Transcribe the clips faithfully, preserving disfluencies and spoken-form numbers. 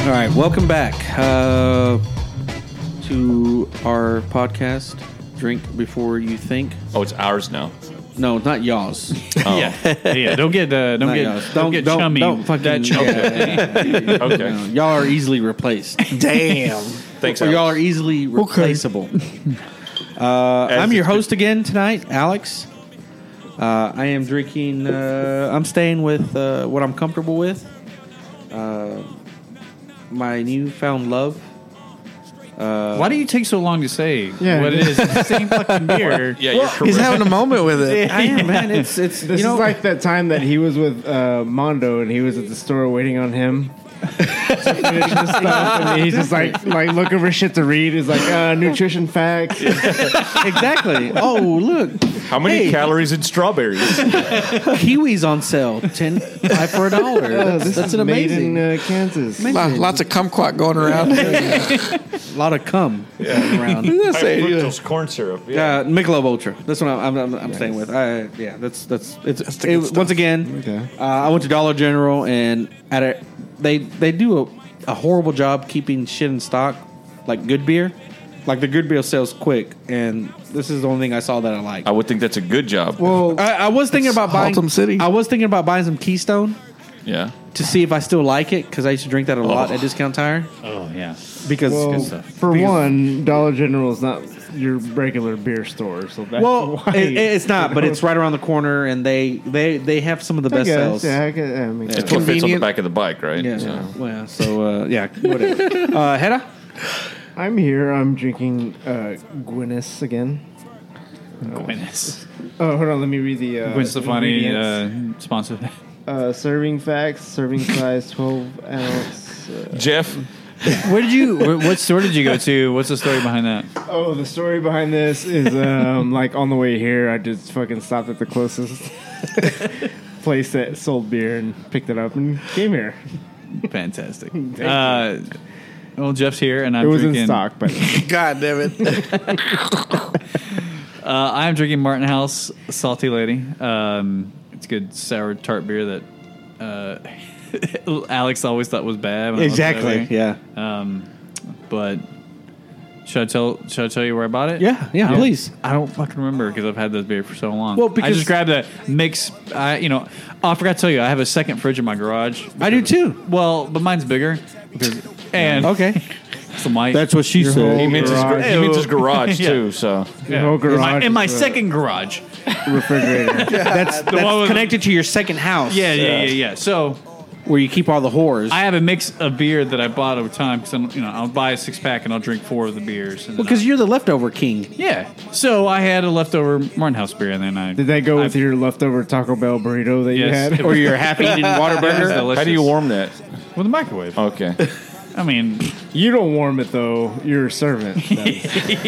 All right, welcome back uh, to our podcast, Drink Before You Think. Oh, it's ours now. No, not y'all's. Oh. Yeah, yeah. Don't get uh, don't Not get y'all's. don't, Don't get don't, chummy. don't fucking that chummy. yeah. Okay. No, y'all are easily replaced. Damn. Thanks, Or y'all Alex. are easily replaceable. uh, I'm your host again tonight, Alex. Uh, I am drinking. Uh, I'm staying with uh, what I'm comfortable with. Uh, my newfound love. Uh, Why do you take so long to say Yeah. what it is? It's the same fucking beer. Yeah, you're He's correct. having a moment with it. I am, man. It's it's This you know is like that time that he was with uh, Mondo and he was at the store waiting on him. to finish the stuff, and he's just like like looking for shit to read. He's like uh, nutrition facts. exactly. Oh, look, How many Hey. calories in strawberries? kiwis on sale, ten five for a dollar. Uh, That's, this that's is an made amazing. in uh, Kansas. Amazing. Lots of kumquat going around. A lot of cum going around. That's High it, yeah. fructose corn syrup. Yeah. Uh, Michelob Ultra. That's what I'm. I'm, I'm staying with. I, yeah, that's that's it's. That's the good it- stuff. once again, Okay. uh, I went to Dollar General and at a they they do a, a horrible job keeping shit in stock, like good beer. Like the good beer sells quick, and this is the only thing I saw that I like. I would think that's a good job. Well, I, I was thinking about buying Haltom City. I was thinking about buying some Keystone Yeah. to see if I still like it because I used to drink that a lot Oh. at Discount Tire. Oh yeah. Because well stuff. for Because- one, Dollar General is not your regular beer store, so that's well, why. it, it's not, but it's right around the corner, and they they they have some of the I best guess, sales. yeah, I, guess, I mean, It's what fits on the Convenient. back of the bike, right? Yeah. So- Well, so uh, yeah, whatever. uh, Hedda? I'm here. I'm drinking uh, Guinness again. Goodness. Oh, hold on. Let me read the uh, Gwen Stefani ingredients. uh, sponsor. Uh, serving facts: serving size twelve ounce. Uh, Jeff, Where did you? wh- What store did you go to? What's the story behind that? oh, the story behind this is um, like on the way here, I just fucking stopped at the closest place that sold beer and picked it up and came here. Fantastic. Uh, well, Jeff's here, and I'm it was drinking. in stock, but God damn it. Uh, I'm drinking Martin House Salty Lady. Um, it's a good sour tart beer that uh, Alex always thought was bad. when I was Exactly. over. Yeah. Um, but should I tell? Should I tell you where I bought it? Yeah. Yeah. I don't- Please. I don't fucking remember because I've had this beer for so long. Well, I because- just grabbed a mix. I you know oh, I forgot to tell you I have a second fridge in my garage. I do too. Well, but mine's bigger. Because, and Okay. so my That's what she Your said. he means his, gar- Garage. he means his garage Yeah. too. So the whole in my, garage in my is a second garage. refrigerator. That's, one that's with- connected to your second house. Yeah, yeah, yeah, yeah. So Where you keep all the whores. I have a mix of beer that I bought over time because you know I'll buy a six pack and I'll drink four of the beers. And then Because I- you're the leftover king. yeah, so I had a leftover Martin House beer and then I Did that go with I- your leftover Taco Bell burrito that you Yes. had? It Or your half-eaten It was Whataburger. delicious. how do you warm that? with a microwave? Okay. I mean, You don't warm it though. You're a servant. does.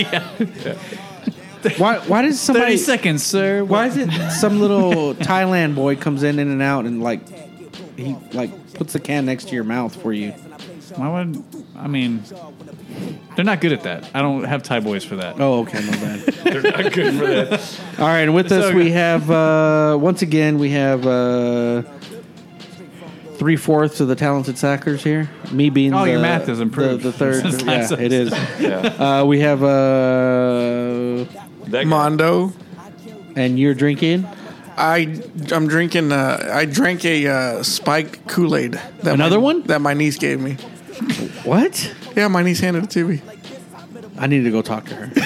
Why, why does thirty somebody... seconds, sir. Why is it some little Thailand boy comes in, in and out and like... He like puts the can next to your mouth for you. Why would I mean? They're not good at that. I don't have Thai boys for that. Oh, okay, my bad. They're not good for that. All right, and with us So we good. have uh, once again we have uh, three fourths of the talented sackers here. Me being Oh, the, your math has improved The, the third, since yeah, last it is. Yeah. Uh, we have uh, That guy. Mondo. and you're drinking I I'm drinking. Uh, I drank a uh, spiked Kool-Aid. That Another my, one? that my niece gave me. what? Yeah, my niece handed it to me. I need to go talk to her.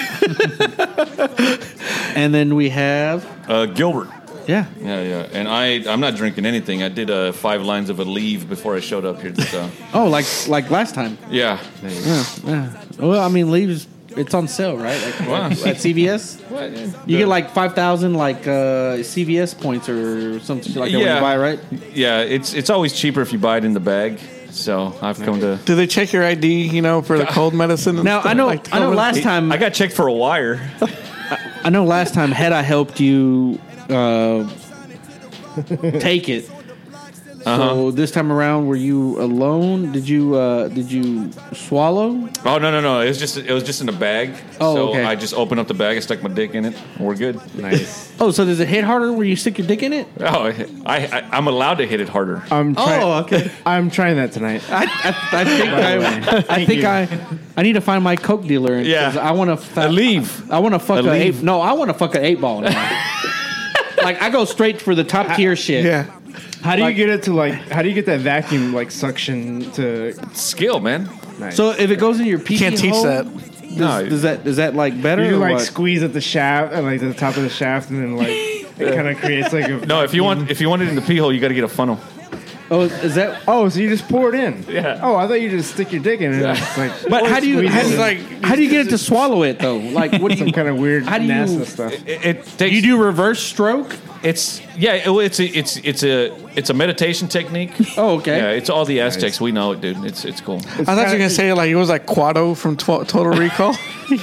And then we have Uh, Gilbert. yeah. Yeah, yeah. And I, I'm not drinking anything. I did uh, five lines of a leave before I showed up here. So, Oh, like like last time. yeah. Yeah, yeah. Well, I mean, leaves. It's on sale, right? Like, Wow. at C V S. What? You get like five thousand like uh, C V S points or something like that when Yeah. you buy, right? Yeah, it's it's always cheaper if you buy it in the bag. So I've come to. Do they check your I D? You know, for the cold medicine. and Now stuff I know like I know COVID? last time I got checked for a wire. I know last time had I helped you uh, take it, So this time around, were you alone? Did you uh, did you swallow? Oh no no no! It was just it was just in a bag. Oh, so okay. I just opened up the bag and stuck my dick in it. And we're good. Nice. Oh, so does it hit harder where you stick your dick in it? Oh, I, I I'm allowed to hit it harder. I'm try- Oh, okay. I'm trying that tonight. I, I, I think I, I think you. I I need to find my coke dealer. and- Yeah. 'cause I want to fa- A leave. I want to fuck A a, leave. eight. No, I want to fuck an eight ball now. Like I go straight for the top tier shit. Yeah. How do Like- you get it to like? How do you get that vacuum like suction to? Skill, man. Nice. So if it goes in your pee Can't teach hole, that. Does, No. does that is that like better? you or like what? squeeze at the shaft and like the top of the shaft, and then like it kind of creates like a. No, if you want if you want it in the pee hole, you got to get a funnel. Oh, is that? Oh, so you just pour it in? Yeah. Oh, I thought you just stick your dick in it. and It's like, But how do you squeeze how it do you, in. like- how do you get it to swallow it though? Like what do some you kind of weird how do you- NASA stuff? It, it takes you do reverse stroke? It's yeah. It, it's a, it's it's a it's a meditation technique. Oh, okay. Yeah, it's all the Aztecs. We know it, dude. It's it's cool. I thought you were gonna say like it was like Quado from tw- Total Recall.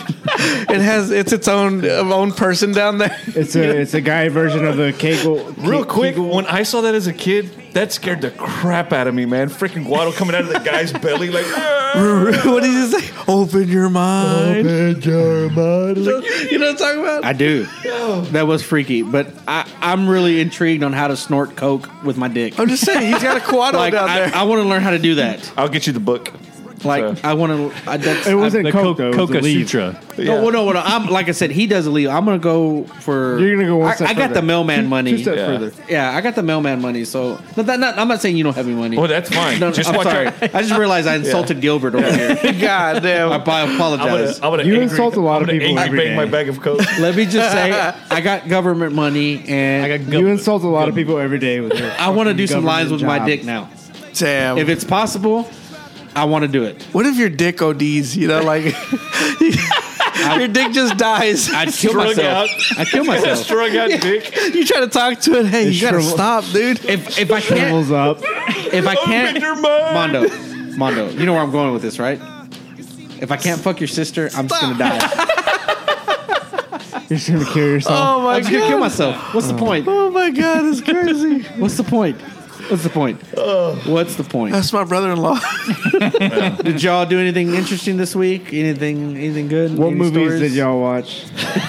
It has it's its own uh, own person down there. It's a it's a guy version of the Kegel. Real Ke- quick, Kegel- when I saw that as a kid, that scared the crap out of me, man. Freaking Guado coming out of the guy's belly like. What did you say? Open your mind. Open your mind. Like, you know what I'm talking about? I do. That was freaky, but I, I'm really intrigued on how to snort coke with my dick. I'm just saying he's got a Quado Like down there. I, I want to learn how to do that. I'll get you the book. Like So- I want to. I, that's, It wasn't The Coke, Co- though. It was Coca a leaf. Sutra. No, well, no, well, no, I'm like I said, he does a leave. I'm gonna go for. You're gonna go one I, step I got further. the mailman Two- money. Two steps Yeah. further. Yeah, I got the mailman money. So not that, not, I'm not saying you don't have any money. Well, that's fine. No, Just I'm watch sorry. out. I just realized I insulted Gilbert over here. God I damn. ap- I'm apologize. gonna, I'm gonna You angry, insult a lot I'm of gonna people angry every bang day. my bag of coke. Let me just say, I got government money, and I got You go- insult a lot of people every day with your I want to do some government lines with my job. dick now. Damn. If it's possible, I want to do it. what if your dick O Ds? You know, like your dick just dies. I'd kill Strung myself. out. I'd kill myself. Strung out dick. You try to talk to it. Hey, It you gotta shrivel- stop, dude. If if I can't, Shrivels up. if I can't, Open your mind. Mondo, Mondo, you know where I'm going with this, right? If I can't fuck your sister, I'm just gonna die. You're just gonna kill yourself. Oh my I'm just gonna kill god. myself. What's the point? Oh my god, it's crazy. What's the point? What's the point? What's the point? That's my brother-in-law. Did y'all do anything interesting this week? Anything anything good? What Any movies stories? did y'all watch?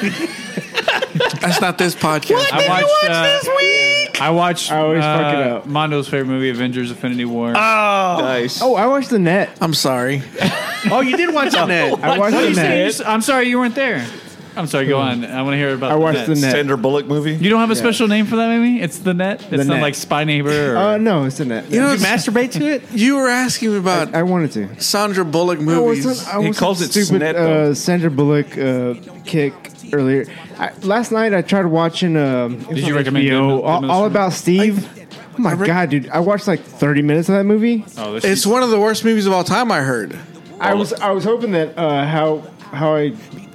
That's not this podcast. I watched. Uh, I watched. I always uh, fuck it up. Mondo's favorite movie, Avengers: Infinity War. Nice. Oh, I watched The Net. I'm sorry. Oh, you did watch that. I watched What The you Net. saying? I'm sorry you weren't there. I'm sorry. Go on. I want to hear about. I watched The Net. Net. Sandra Bullock movie. You don't have a special name for that movie? It's The Net. It's not Net. like Spy Neighbor. Or, Uh, no, it's The Net. You know, Did you masturbate to it? you were asking me about I wanted to. Sandra Bullock I movies. wasn't- I He wasn't calls it stupid. Snet, though. uh, Sandra Bullock uh, kick earlier. I, last night I tried watching. Um, it was Did you on recommend H B O, Good Mil- all, Good all Minister? About Steve? oh my I rec- god, dude! I watched like thirty minutes of that movie. oh, this It's one of the worst movies of all time, I heard. I was I was hoping that uh, how how I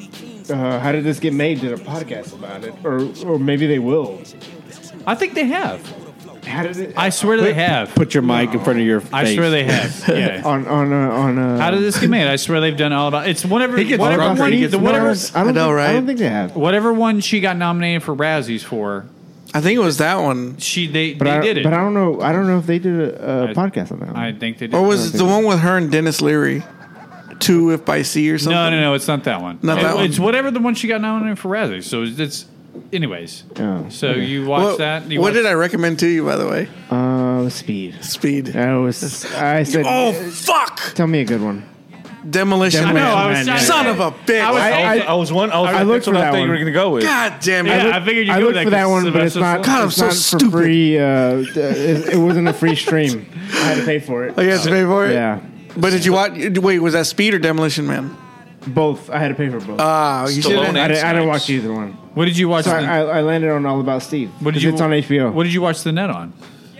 uh, how did this get made? Did a podcast about it, or or maybe they will. I think they have. How did it? I swear they have. Put your mic in front of your face. I swear they have. Yeah. on on uh, on. Uh, How did this get made? I swear they've done all about. It's whatever. He gets Whatever drunk or one, he gets the whatever, nervous. I, don't I know, think, right? I don't think they have. whatever one she got nominated for Razzies for. I think it was that one. She they But they I, did it. but I don't know. I don't know if they did a, a I- podcast on that. One. I think they did. Or was it the one with her and Dennis Leary? Two If by Sea or something? no, no, no. It's not that one. Not It- that one. It's whatever the one she got nominated for Razzies. So it's, anyways. Oh, So okay. you watched What, that. You what watched, did I recommend to you, by the way? Uh, Speed. Speed. That was. I said. Oh, fuck! Tell me a good one. Demolition I Man. know. I was Man, Son of a bitch. I was- I- I, was, I was one. I was. I looked that's what for I that thought you were one. going to go with. God damn it. Yeah, I I, look- figured you I go looked with for that one, but it's not. God, I'm it's so not stupid. for free. Uh, it, it wasn't a free stream. I had to pay for it. Oh, you have to pay for it? Yeah, But did you watch? Wait, was that Speed or Demolition Man? both. I had to pay for both. Ah, you Stallone should. and I, didn't, I didn't Snipes. watch either one. What did you watch? So the, I, I landed on All About Steve. what did 'cause you? It's on H B O. What did you watch the net on?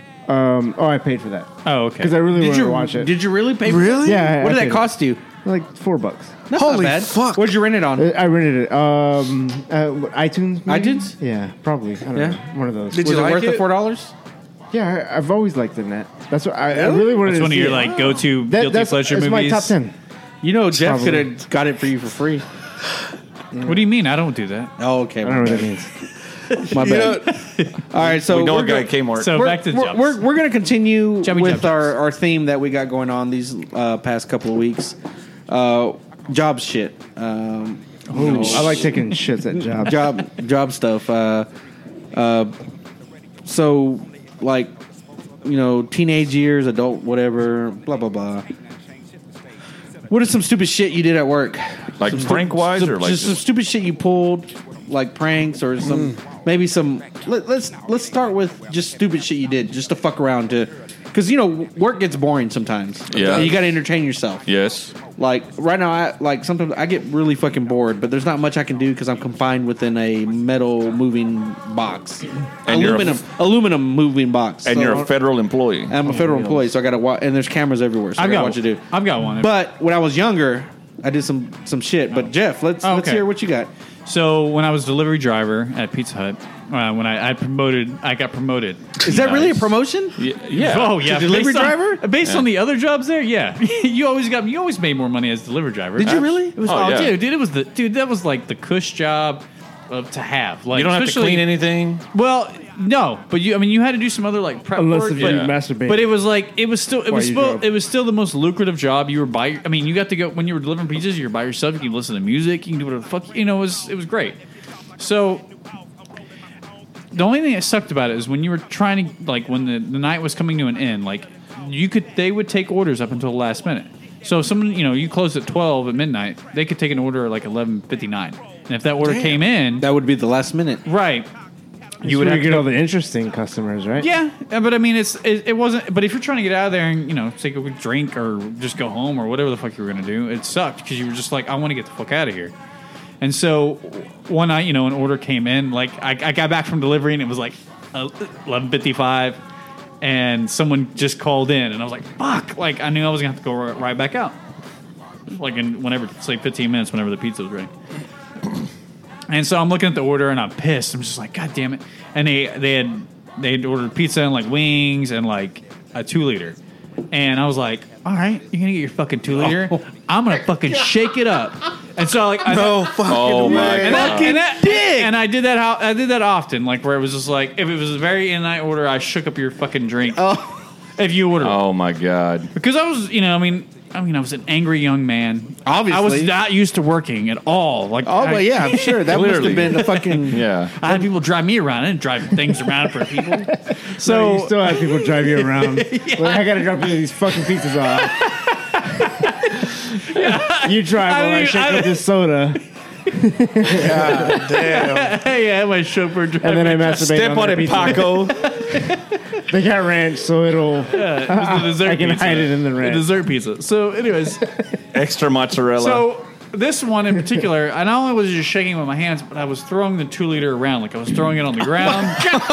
Um, oh, I paid for that Oh, okay. because I really Did wanted you to watch it. Did you really pay? For Really? Yeah, I- What I did paid that cost you? Like four bucks. That's Holy not bad. fuck. What'd you rent it on? I I rented it. Um, uh, what, iTunes. maybe? iTunes? Yeah, probably. I don't Yeah. know. One of those. Did Was you it like worth the it? four dollars? Yeah, I, I've always liked the net. That's what I, I really wanted That's to one of see your it. like go-to That- guilty that's, pleasure that's movies. my top ten. You know, Jeff could Probably. have got it for you for free. What do you mean? I don't do that. Oh, okay. I don't know what that means. My bad. All right, so we know we're a guy at go- Kmart. So we're, back to we're, jobs. we're, we're going to continue Jummy with jump our, jobs. our theme that we got going on these uh, past couple of weeks. Uh, job shit. Um, you know, I like taking shits at jobs. job job stuff. Uh, uh, so, like, you know, teenage years, adult, whatever, blah, blah, blah. What is some stupid shit you did at work? Like Some stu- prank-wise some- or like just, some just- stupid shit you pulled, like pranks or some maybe some. Let, let's let's start with just stupid shit you did just to fuck around to, because you know work gets boring sometimes. Yeah. And you got to entertain yourself. Yes. Like right now, I like sometimes I get really fucking bored, but there's not much I can do because I'm confined within a metal moving box, And you're a aluminum f- aluminum moving box. And So- you're a federal employee. and I'm a federal employee, so I got to watch. And there's cameras everywhere, so I've I got got what you do. I've got one. But when I was younger, I did some some shit. But Jeff, let's Oh, let's okay. hear what you got. So when I was delivery driver at Pizza Hut, uh, when I, I promoted, I got promoted. Is that really a Nice. promotion? Y- yeah. Oh yeah, To delivery Based on- driver? Based Yeah. on the other jobs there, yeah, you always got you always made more money as delivery driver. Did you really? It was, Oh, oh, yeah. dude, dude, it was the dude. That was like the cush job of, to have. Like You don't have to especially- clean anything. Well, no, but you. I mean, you had to do some other like prep Unless work. if you Yeah. masturbate. But it was like it was still it While was you still drove. it was still the most lucrative job. You were by. I mean, you got to go when you were delivering pizzas. You're by yourself. You can listen to music. You can do whatever the fuck. You know, it was it was great. So the only thing that sucked about it is when you were trying to like when the, the night was coming to an end. Like you could they would take orders up until the last minute. So if someone you know you closed at twelve at midnight, they could take an order at like eleven fifty nine. And if that order came in, That would be the last minute. right. you would get all the interesting customers, right? Yeah, uh, but I mean, it's it, it wasn't. But if you're trying to get out of there and you know take a quick drink or just go home or whatever the fuck you were gonna do, it sucked because you were just like, I want to get the fuck out of here. And so one night, you know, an order came in. Like I, I got back from delivery and it was like eleven fifty five, and someone just called in, and I was like, fuck! Like I knew I was gonna have to go right, right back out. Like in whenever it's like fifteen minutes, whenever the pizza was ready. And so I'm looking at the order and I'm pissed. I'm just like, God damn it! And they they had they had ordered pizza and like wings and like a two liter. And I was like, all right, you're gonna get your fucking two liter. I'm gonna fucking shake it up. And so like, I, No fucking Oh my way. and, that, god. and, that, and I did that. How I did that often, like where it was just like, if it was a very in night order, I shook up your fucking drink. If you ordered, Oh my god. because I was, you know, I mean, I mean, I was an angry young man. I was Obviously. not used to working at all. Like, Oh, I, but yeah, I'm sure that must Clearly. have been a fucking. Yeah. I had people drive me around. I didn't drive things around for people. So So you still have people drive you around. Like, I gotta drop you these fucking pizzas off. You drive I while I mean, shake I- up this soda, God damn. hey, I had my chauffeur drive. and then I me. masturbate. Step on their it, pizza. Paco. They got ranch, so it'll. Yeah, it was the dessert I can pizza. hide it in the ranch. dessert pizza. So, anyways, Extra mozzarella. so this one in particular, I not only was just shaking it with my hands, but I was throwing the two liter around, like I was throwing it on the ground.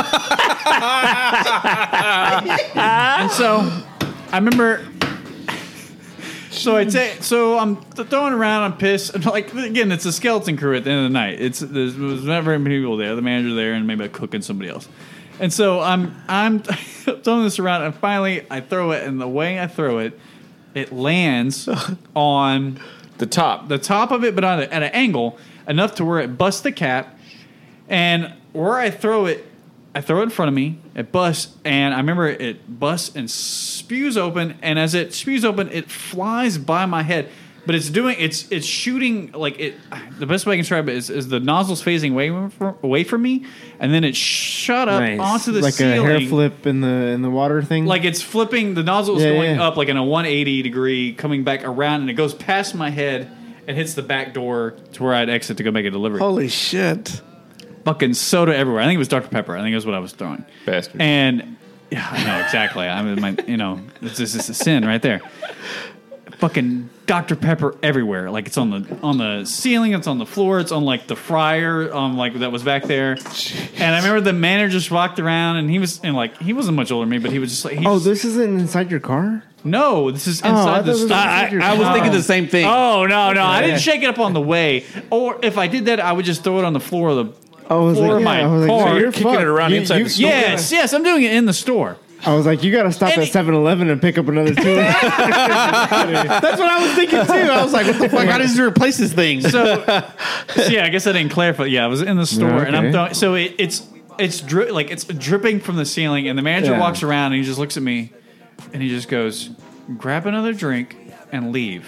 And so I remember. So I say, so I'm th- throwing around. I'm pissed. And like again, it's a skeleton crew at the end of the night. It's there's was not very many people there. The manager there, and maybe a cook and somebody else. And so I'm I'm throwing this around, and finally I throw it, and the way I throw it, it lands on the top. the top of it, but on a, at an angle enough to where it busts the cap. And where I throw it, I throw it in front of me. It busts, and I remember it busts and spews open. And as it spews open, it flies by my head. But it's doing it's it's shooting like it. The best way I can describe it is, is the nozzle's phasing away from, away from me, and then it shot up Nice. onto the like ceiling. a hair flip in the in the water thing. Like it's flipping, the nozzle is Yeah, going yeah. up like in a one eighty degree, coming back around, and it goes past my head and hits the back door to where I'd exit to go make a delivery. Holy shit. Fucking soda everywhere. I think it was Doctor Pepper. I think that's what I was throwing. Bastard. And yeah, I know exactly. I mean, my, you know, it's just it's a sin right there. Fucking Doctor Pepper everywhere. Like it's on the on the ceiling, it's on the floor, it's on like the fryer, um, like that was back there. And I remember the manager just walked around, and he was and like he wasn't much older than me, but he was just like, he oh, just- this isn't inside your car. no, this is I inside thought the it was store. inside your I was car. thinking the same thing. Oh no, no! I didn't shake it up on the way. Or if I did that, I would just throw it on the floor of the. Oh, I was Floor like, of yeah, my I was like, car. so you're Kicking fucked. it around You- inside you- the store. Yes, yes, I'm doing it in the store. I was like, you got to stop at seven eleven and pick up another two. That's what I was thinking too. I was like, what the fuck? How does he replace this thing? So, so yeah, I guess I didn't clarify. Yeah, I was in the store Okay. and I'm throwing. So it, it's it's dri- like it's dripping from the ceiling, and the manager Yeah. walks around and he just looks at me, and he just goes, "Grab another drink and leave."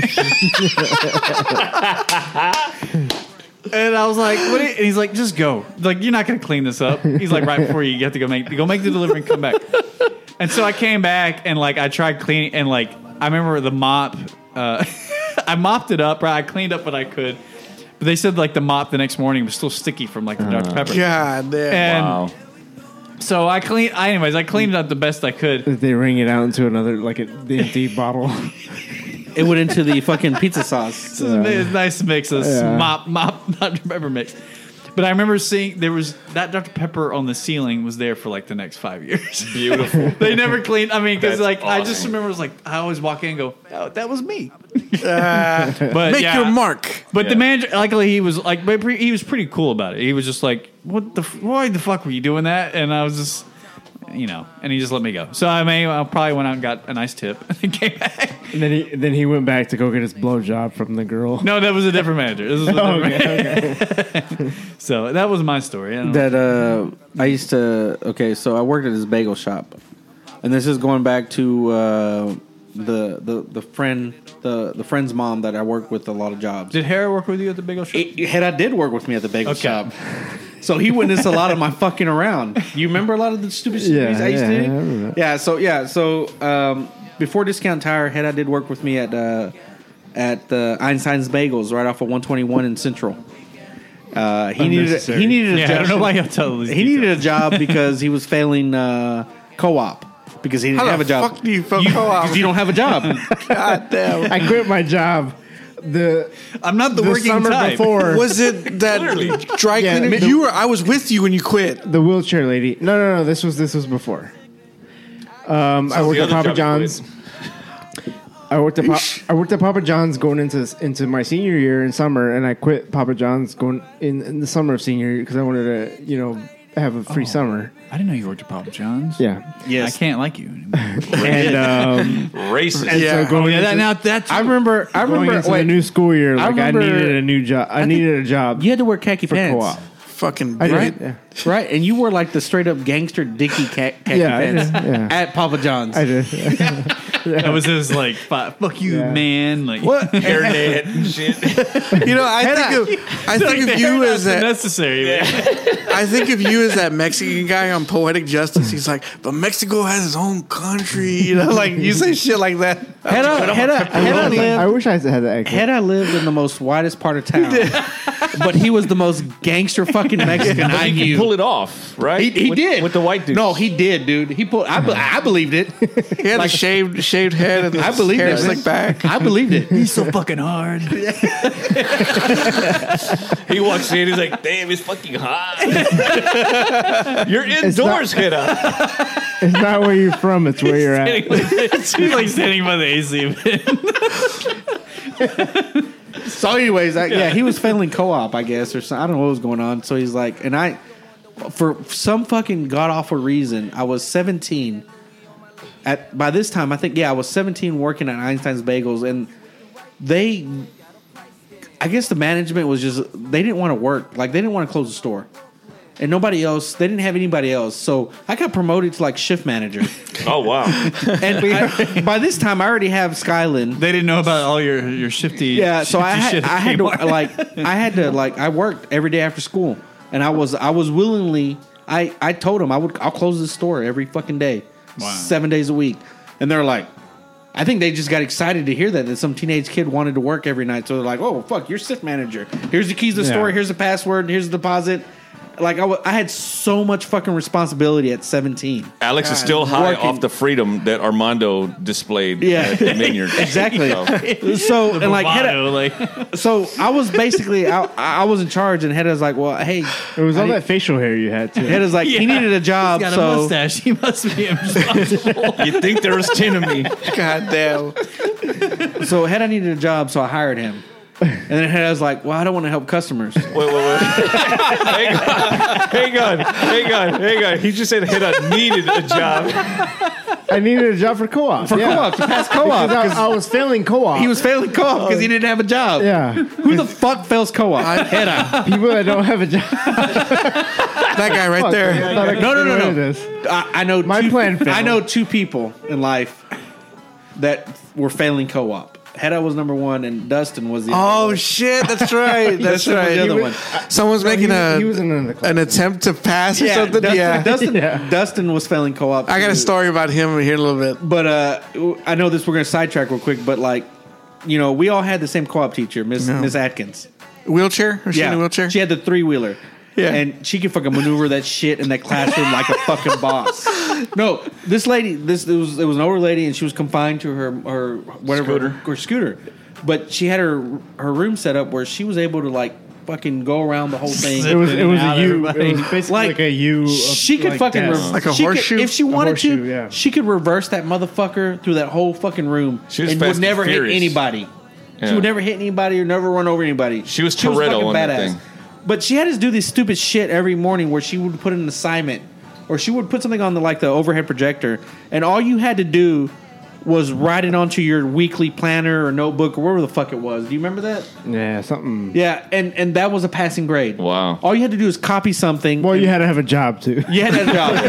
And I was like, "What?" Are you? And he's like, "Just go. Like, you're not going to clean this up." He's like, "Right before you, you have to go make go make the delivery and come back." And so I came back and like I tried cleaning, and like I remember the mop. Uh, I mopped it up. Right, I cleaned up what I could, but they said like the mop the next morning was still sticky from like the Doctor Pepper. God damn. And Wow. so I cleaned. I, anyways, I cleaned it up the best I could. Did they wring it out into another, like, a, the empty bottle? It went into the fucking pizza sauce. It's a nice mix of Yeah. mop, mop, Doctor Pepper mix. But I remember seeing there was that Doctor Pepper on the ceiling was there for like the next five years. Beautiful. They never cleaned. I mean, because That's like I just awesome. remember it was like I always walk in and go, "Oh, that was me." Uh, But make yeah, your mark. But the Yeah. manager, luckily, he was like, but pre- he was pretty cool about it. He was just like, "What the? F- why the fuck were you doing that?" And I was just, you know, and he just let me go. So I may, I probably went out and got a nice tip and then came back. And then he then he went back to go get his blowjob from the girl. No, that was a different manager. This was a different Okay, manager. So that was my story. I don't know. That uh, I used to. Okay, so I worked at this bagel shop, and this is going back to uh, the the the friend the the friend's mom that I worked with a lot of jobs. Did Harry work with you at the bagel shop? It- Head I did work with me at the bagel Okay. shop, so he witnessed a lot of my fucking around. You remember a lot of the stupid shit Yeah, I used yeah, to do? I remember that. Yeah, so yeah, so um, before Discount Tire, Head I did work with me at uh, at uh, Einstein's Bagels right off of one twenty-one in Central. Uh, he needed a, Unnecessary. he needed a Yeah, I job. don't know why y'all tell these He details. needed a job because he was failing uh, co-op because he didn't How have a the job. fuck do you fuck co-op? Because you don't have a job. God damn. I quit my job the I'm not the, the working summer type. before. Was it that dry Yeah, cleaner? the- you were. I was with you when you quit. the wheelchair lady. No, no, no. This was this was before. Um, I worked the at other Papa job you John's. I worked at pa- I worked at Papa John's going into into my senior year in summer, and I quit Papa John's going in, in the summer of senior year because I wanted to, you know, have a free summer. I didn't know you worked at Papa John's. Yeah, Yes. I can't like you anymore. and um, Racist. and Yeah. so going Oh, yeah, that, into, now that's I remember. I going remember. into the Wait, new school year, like I, remember- needed a new job. I, needed a job you had to wear khaki for pants, co-op. Fucking I right. did. Yeah. right? And you wore like the straight up gangster Dickie ca- khaki Yeah, I pants did, yeah. at Papa John's. I did. that was his like, fuck fuck you, Yeah. man. Like, What? Hairnet and shit. You know, I think of I think of you as that. necessary. man. I think of you as that Mexican guy on Poetic Justice. He's like, but Mexico has its own country. You know, like you say shit like that. Had I, had I, had I I lived, wish I had that accent. had I lived in the most widest part of town, but he was the most gangster fucking Mexican I You knew. can pull it off, right? He, he with, did with the white dude. No, he did, dude. He pulled. I, be- I believed it. He had a shaved shaved head and I his believed hair it. slicked back. I believed it. He's so fucking hard. He walks in. He's like, "Damn, it's fucking hot." You're indoors, not- hit up. It's not where you're from; it's where you're at. He's like standing by the A C. So, anyways, I, yeah, he was failing co-op, I guess, or something. I don't know what was going on. So he's like, and I, for some fucking god awful reason, I was seventeen. At by this time, I think yeah, I was seventeen working at Einstein's Bagels, and they, I guess the management was just they didn't want to work, like they didn't want to close the store, and nobody else. They didn't have anybody else, so I got promoted to like shift manager. Oh wow. And I, by this time, I already have Skyland. They didn't know about all your your shifty. Yeah, so I shifty had, shit I had to Kmart. like I had to like I worked every day after school, and I was I was willingly I I told them I would I'll close this store every fucking day, Wow. seven days a week, and they're like, I think they just got excited to hear that that some teenage kid wanted to work every night, so they're like, oh fuck, you're shift manager. Here's the keys to the Yeah. store. Here's the password. Here's the deposit. Like I, w- I had so much fucking responsibility at seventeen. Alex is still high Working. off the freedom that Armando displayed Yeah. at the vineyard. Exactly. So, So and like had Bravado, a- like so I was basically I, I was in charge, and Hedda was like, well, hey, It was I all need- that facial hair you had too. Hedda's like, he Yeah. needed a job, got a so mustache. He must be responsible. you think there was ten of me? God damn. so Hedda needed a job, so I hired him. And then Hedda was like, well, I don't want to help customers. Wait, wait, wait. hang on, hang on, hang on, hang on. He just said Hedda needed a job. I needed a job for co-op. For yeah. co-op, to pass co-op. Because I, I was failing co-op. He was failing co-op because he didn't have a job. Yeah. Who the fuck fails co-op? Hedda. People that don't have a job. That guy right Fuck, there. I thought I could No, no, get no, away no. with this. I, I know My two, plan failed. I know two people in life that were failing co-op. Hedda was number one, and Dustin was the other Oh one. shit! That's right. That's Dustin was right. the other He one. was- Someone's No, making he, a he was in another class. an attempt to pass or Yeah, something. Dustin, yeah. Dustin, Yeah. Dustin was failing co-op. I got a too. story about him here in a little bit. But uh, I know this. We're going to sidetrack real quick, but like, you know, we all had the same co-op teacher, Miss No. Miss Atkins. Wheelchair? Was she in a wheelchair? She had the three wheeler. Yeah. And she could fucking maneuver that shit in that classroom like a fucking boss. No, this lady, this it was it was an older lady, and she was confined to her her whatever Scooter. her scooter. But she had her her room set up where she was able to like fucking go around the whole thing. It was it was a out, U. It everybody. was basically Like, like, a U. Of, She could like, fucking desk. rev- Like a she could- horseshoe? if she wanted horseshoe, to. yeah. She could reverse that motherfucker through that whole fucking room She was and Fast would and never hit Furious. anybody. She Yeah. would never hit anybody or never run over anybody. She was fucking Toretto on that thing. But she had us do this stupid shit every morning where she would put an assignment or she would put something on the like the overhead projector, and all you had to do was write it onto your weekly planner or notebook or whatever the fuck it was. Do you remember that? Yeah, something. Yeah, and, and that was a passing grade. Wow. All you had to do is copy something. Well, and- you had to have a job too. you had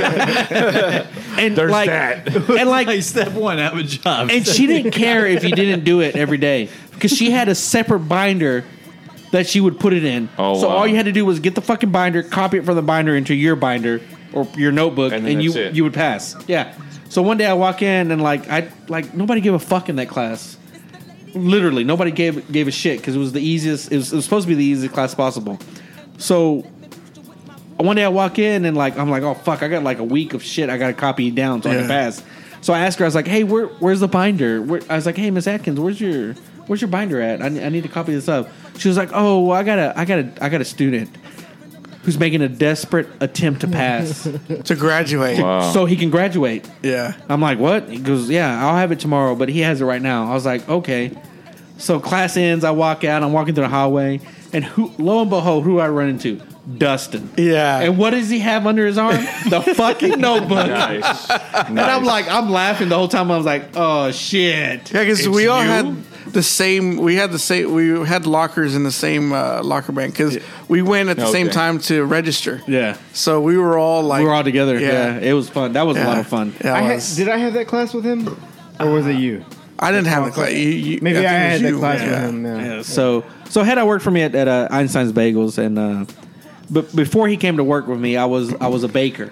that job. and There's like, that. and like, Like step one, have a job. and she didn't care if you didn't do it every day because she had a separate binder that she would put it in. Oh, so wow. all you had to do was get the fucking binder, copy it from the binder into your binder or your notebook, And and, then you that's it. you would pass. Yeah. So one day I walk in and like I like nobody gave a fuck in that class. Literally, nobody gave gave a shit because it was the easiest. It was, it was supposed to be the easiest class possible. So one day I walk in and like I'm like, oh fuck, I got like a week of shit I got to copy down so I Yeah. can pass. So I asked her, I was like, hey, where where's the binder? Where, I was like, hey, Miss Atkins, where's your where's your binder at? I, I need to copy this up. She was like, oh, well, I got a I got a I got a student who's making a desperate attempt to pass To graduate. Wow. so he can graduate. Yeah. I'm like, what? He goes, yeah, I'll have it tomorrow, but he has it right now. I was like, okay. So class ends, I walk out, I'm walking through the hallway, and who, lo and behold, who I run into? Dustin. Yeah. And what does he have under his arm? The fucking notebook. Nice. And I'm like, I'm laughing the whole time. I was like, oh shit. Yeah, because It's we all you? had the same. We had the same. We had lockers in the same uh, locker bank because we went at the same Okay. time to register. Yeah. So we were all like, We were all together. Yeah. Yeah. it was fun. That was a lot of fun. Yeah, I it had, was. did I have that class with him, or was it you? I didn't have the class. You, you, Maybe I, think it was had that you. class Yeah. with him. Yeah. Yeah, so so Hedda worked for me at, at uh, Einstein's Bagels, and uh, but before he came to work with me, I was I was a baker,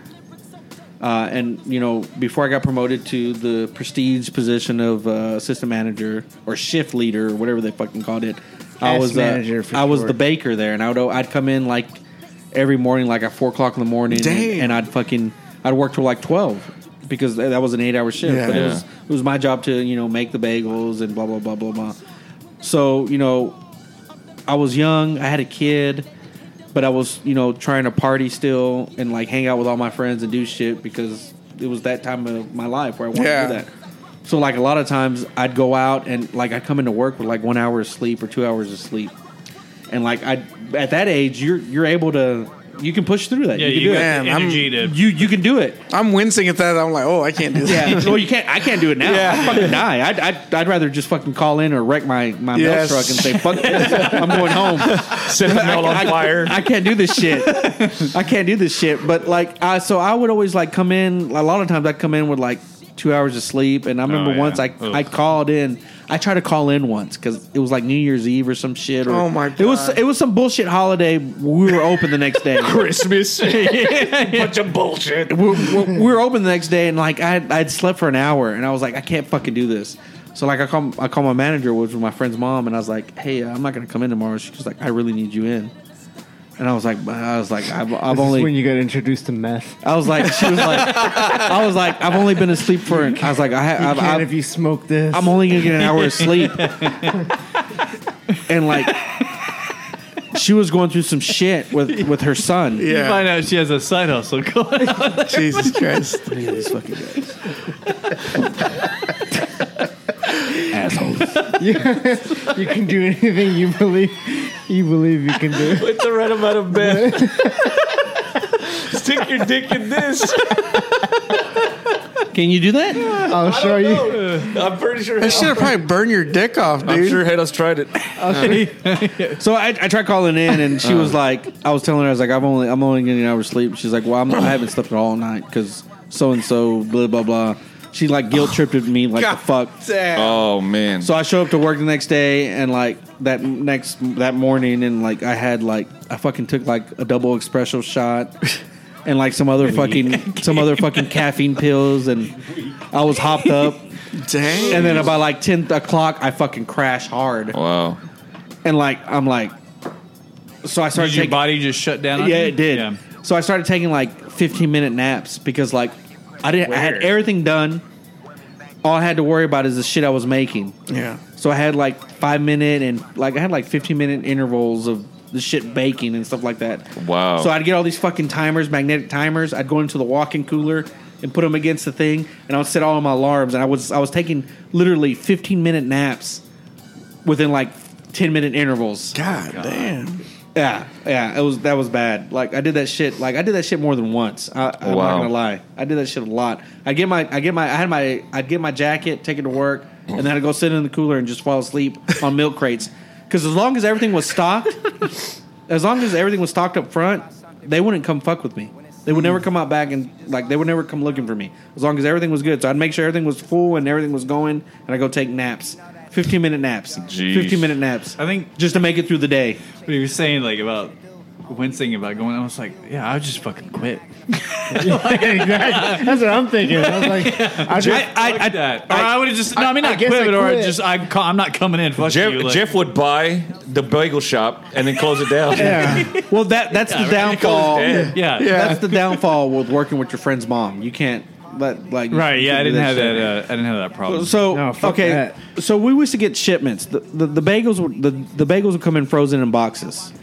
uh, and you know before I got promoted to the prestige position of uh, assistant manager or shift leader or whatever they fucking called it, I Ass was manager uh, for I was short. the baker there, and I would I'd come in like every morning like at four o'clock in the morning, and, Damn. and I'd fucking I'd work till like twelve. Because that was an eight-hour shift, Yeah. but it Yeah. was it was my job to you know make the bagels and blah blah blah blah blah. So you know, I was young, I had a kid, but I was you know trying to party still and like hang out with all my friends and do shit because it was that time of my life where I wanted Yeah. to do that. So like a lot of times I'd go out and like I'd come into work with like one hour of sleep or two hours of sleep, and like I at that age you're you're able to you can push through that. yeah, you can you do got it. Man, the I'm- energy to. You you can do it. I'm wincing at that. I'm like, oh, I can't do that. Yeah, well, you can't. I can't do it now. Yeah. I'd fucking die. I'd, I'd, I'd rather just fucking call in or wreck my my Yes. mail truck and say fuck this. I'm going home. Set the mail on I, fire. I can't do this shit. I can't do this shit. But like, I so I would always like come in. A lot of times I'd come in with like two hours of sleep, and I remember Oh, yeah. once I Ugh. I called in. I tried to call in once because it was like New Year's Eve or some shit. Or, Oh, my It was God. it was some bullshit holiday. We were open the next day. Christmas. Bunch of bullshit. we, we, we were open the next day, and like I I'd slept for an hour, and I was like, I can't fucking do this. So like I call I call my manager, which was my friend's mom, and I was like, hey, I'm not gonna come in tomorrow. She was like, I really need you in, and I was like, I was like, I've, I've This is when only. you got introduced to meth. I was like, she was like, I was like, I've only been asleep for. I was like, I You have. can't I've, if you smoke this. I'm only gonna get an hour of sleep, and like. She was going through some shit with, with her son. You Yeah. find out she has a side hustle going on. Jesus Christ. Look at these fucking guys. Assholes. you, you can do anything you believe you believe you can do. With the right amount of meth. Stick your dick in this. Can you do that? I'll show you. I'm pretty sure. That should have probably burned your dick off, dude. I'm sure Hedos tried it. So I, I tried calling in, and she was like, I was telling her, I was like, I'm only, I'm only getting an hour's sleep. She's like, well, I'm, I haven't slept all night because so and so, blah blah blah. She like guilt tripped me like God the fuck. damn. Oh man. So I show up to work the next day, and like that next that morning, and like I had like I fucking took like a double espresso shot. And like some other fucking some other fucking caffeine pills, and I was hopped up. Dang. And then about like ten o'clock, I fucking crashed hard. Wow. And like I'm like, so I started Did your taking. body just shut down? on Yeah, you? it did. Yeah. So I started taking like fifteen minute naps because like I didn't. I had Weird. everything done. All I had to worry about is the shit I was making. Yeah. So I had like five minute and like I had like fifteen minute intervals of the shit baking and stuff like that. Wow. So I'd get all these fucking timers, magnetic timers. I'd go into the walk-in cooler and put them against the thing, and I would set all of my alarms. And I was I was taking literally fifteen minute naps within like ten minute intervals. God, damn. Yeah, yeah, it was that was bad. Like I did that shit. Like I did that shit more than once. I, I'm Wow. not gonna lie. I did that shit a lot. I get my, I get my, I had my, I'd get my jacket, take it to work, and then I'd go sit in the cooler and just fall asleep on milk crates. Because as long as everything was stocked, as long as everything was stocked up front, they wouldn't come fuck with me. They would never come out back and like they would never come looking for me. As long as everything was good, so I'd make sure everything was full and everything was going, and I go take naps. Fifteen minute naps. Jeez. Fifteen minute naps. I think Just to make it through the day. what he was saying, like about wincing about going, I was like, yeah, I would just fucking quit. Exactly. That's what I'm thinking. I was like, I just, I, I, I, That. Or I would have just, no, I mean, I not guess quit, I but or I quit. just, I, ca- I'm not coming in. Fuck Jeff, you. Like, Jeff would buy the bagel shop and then close it down. yeah. Well, that that's the downfall. dead. yeah. That's the downfall with working with your friend's mom. You can't let like Right, you yeah, I can't do didn't have shit. that. Uh, I didn't have that problem. So No, fuck okay, that. so we used to get shipments. The, the the bagels would the, the bagels would come in frozen in boxes,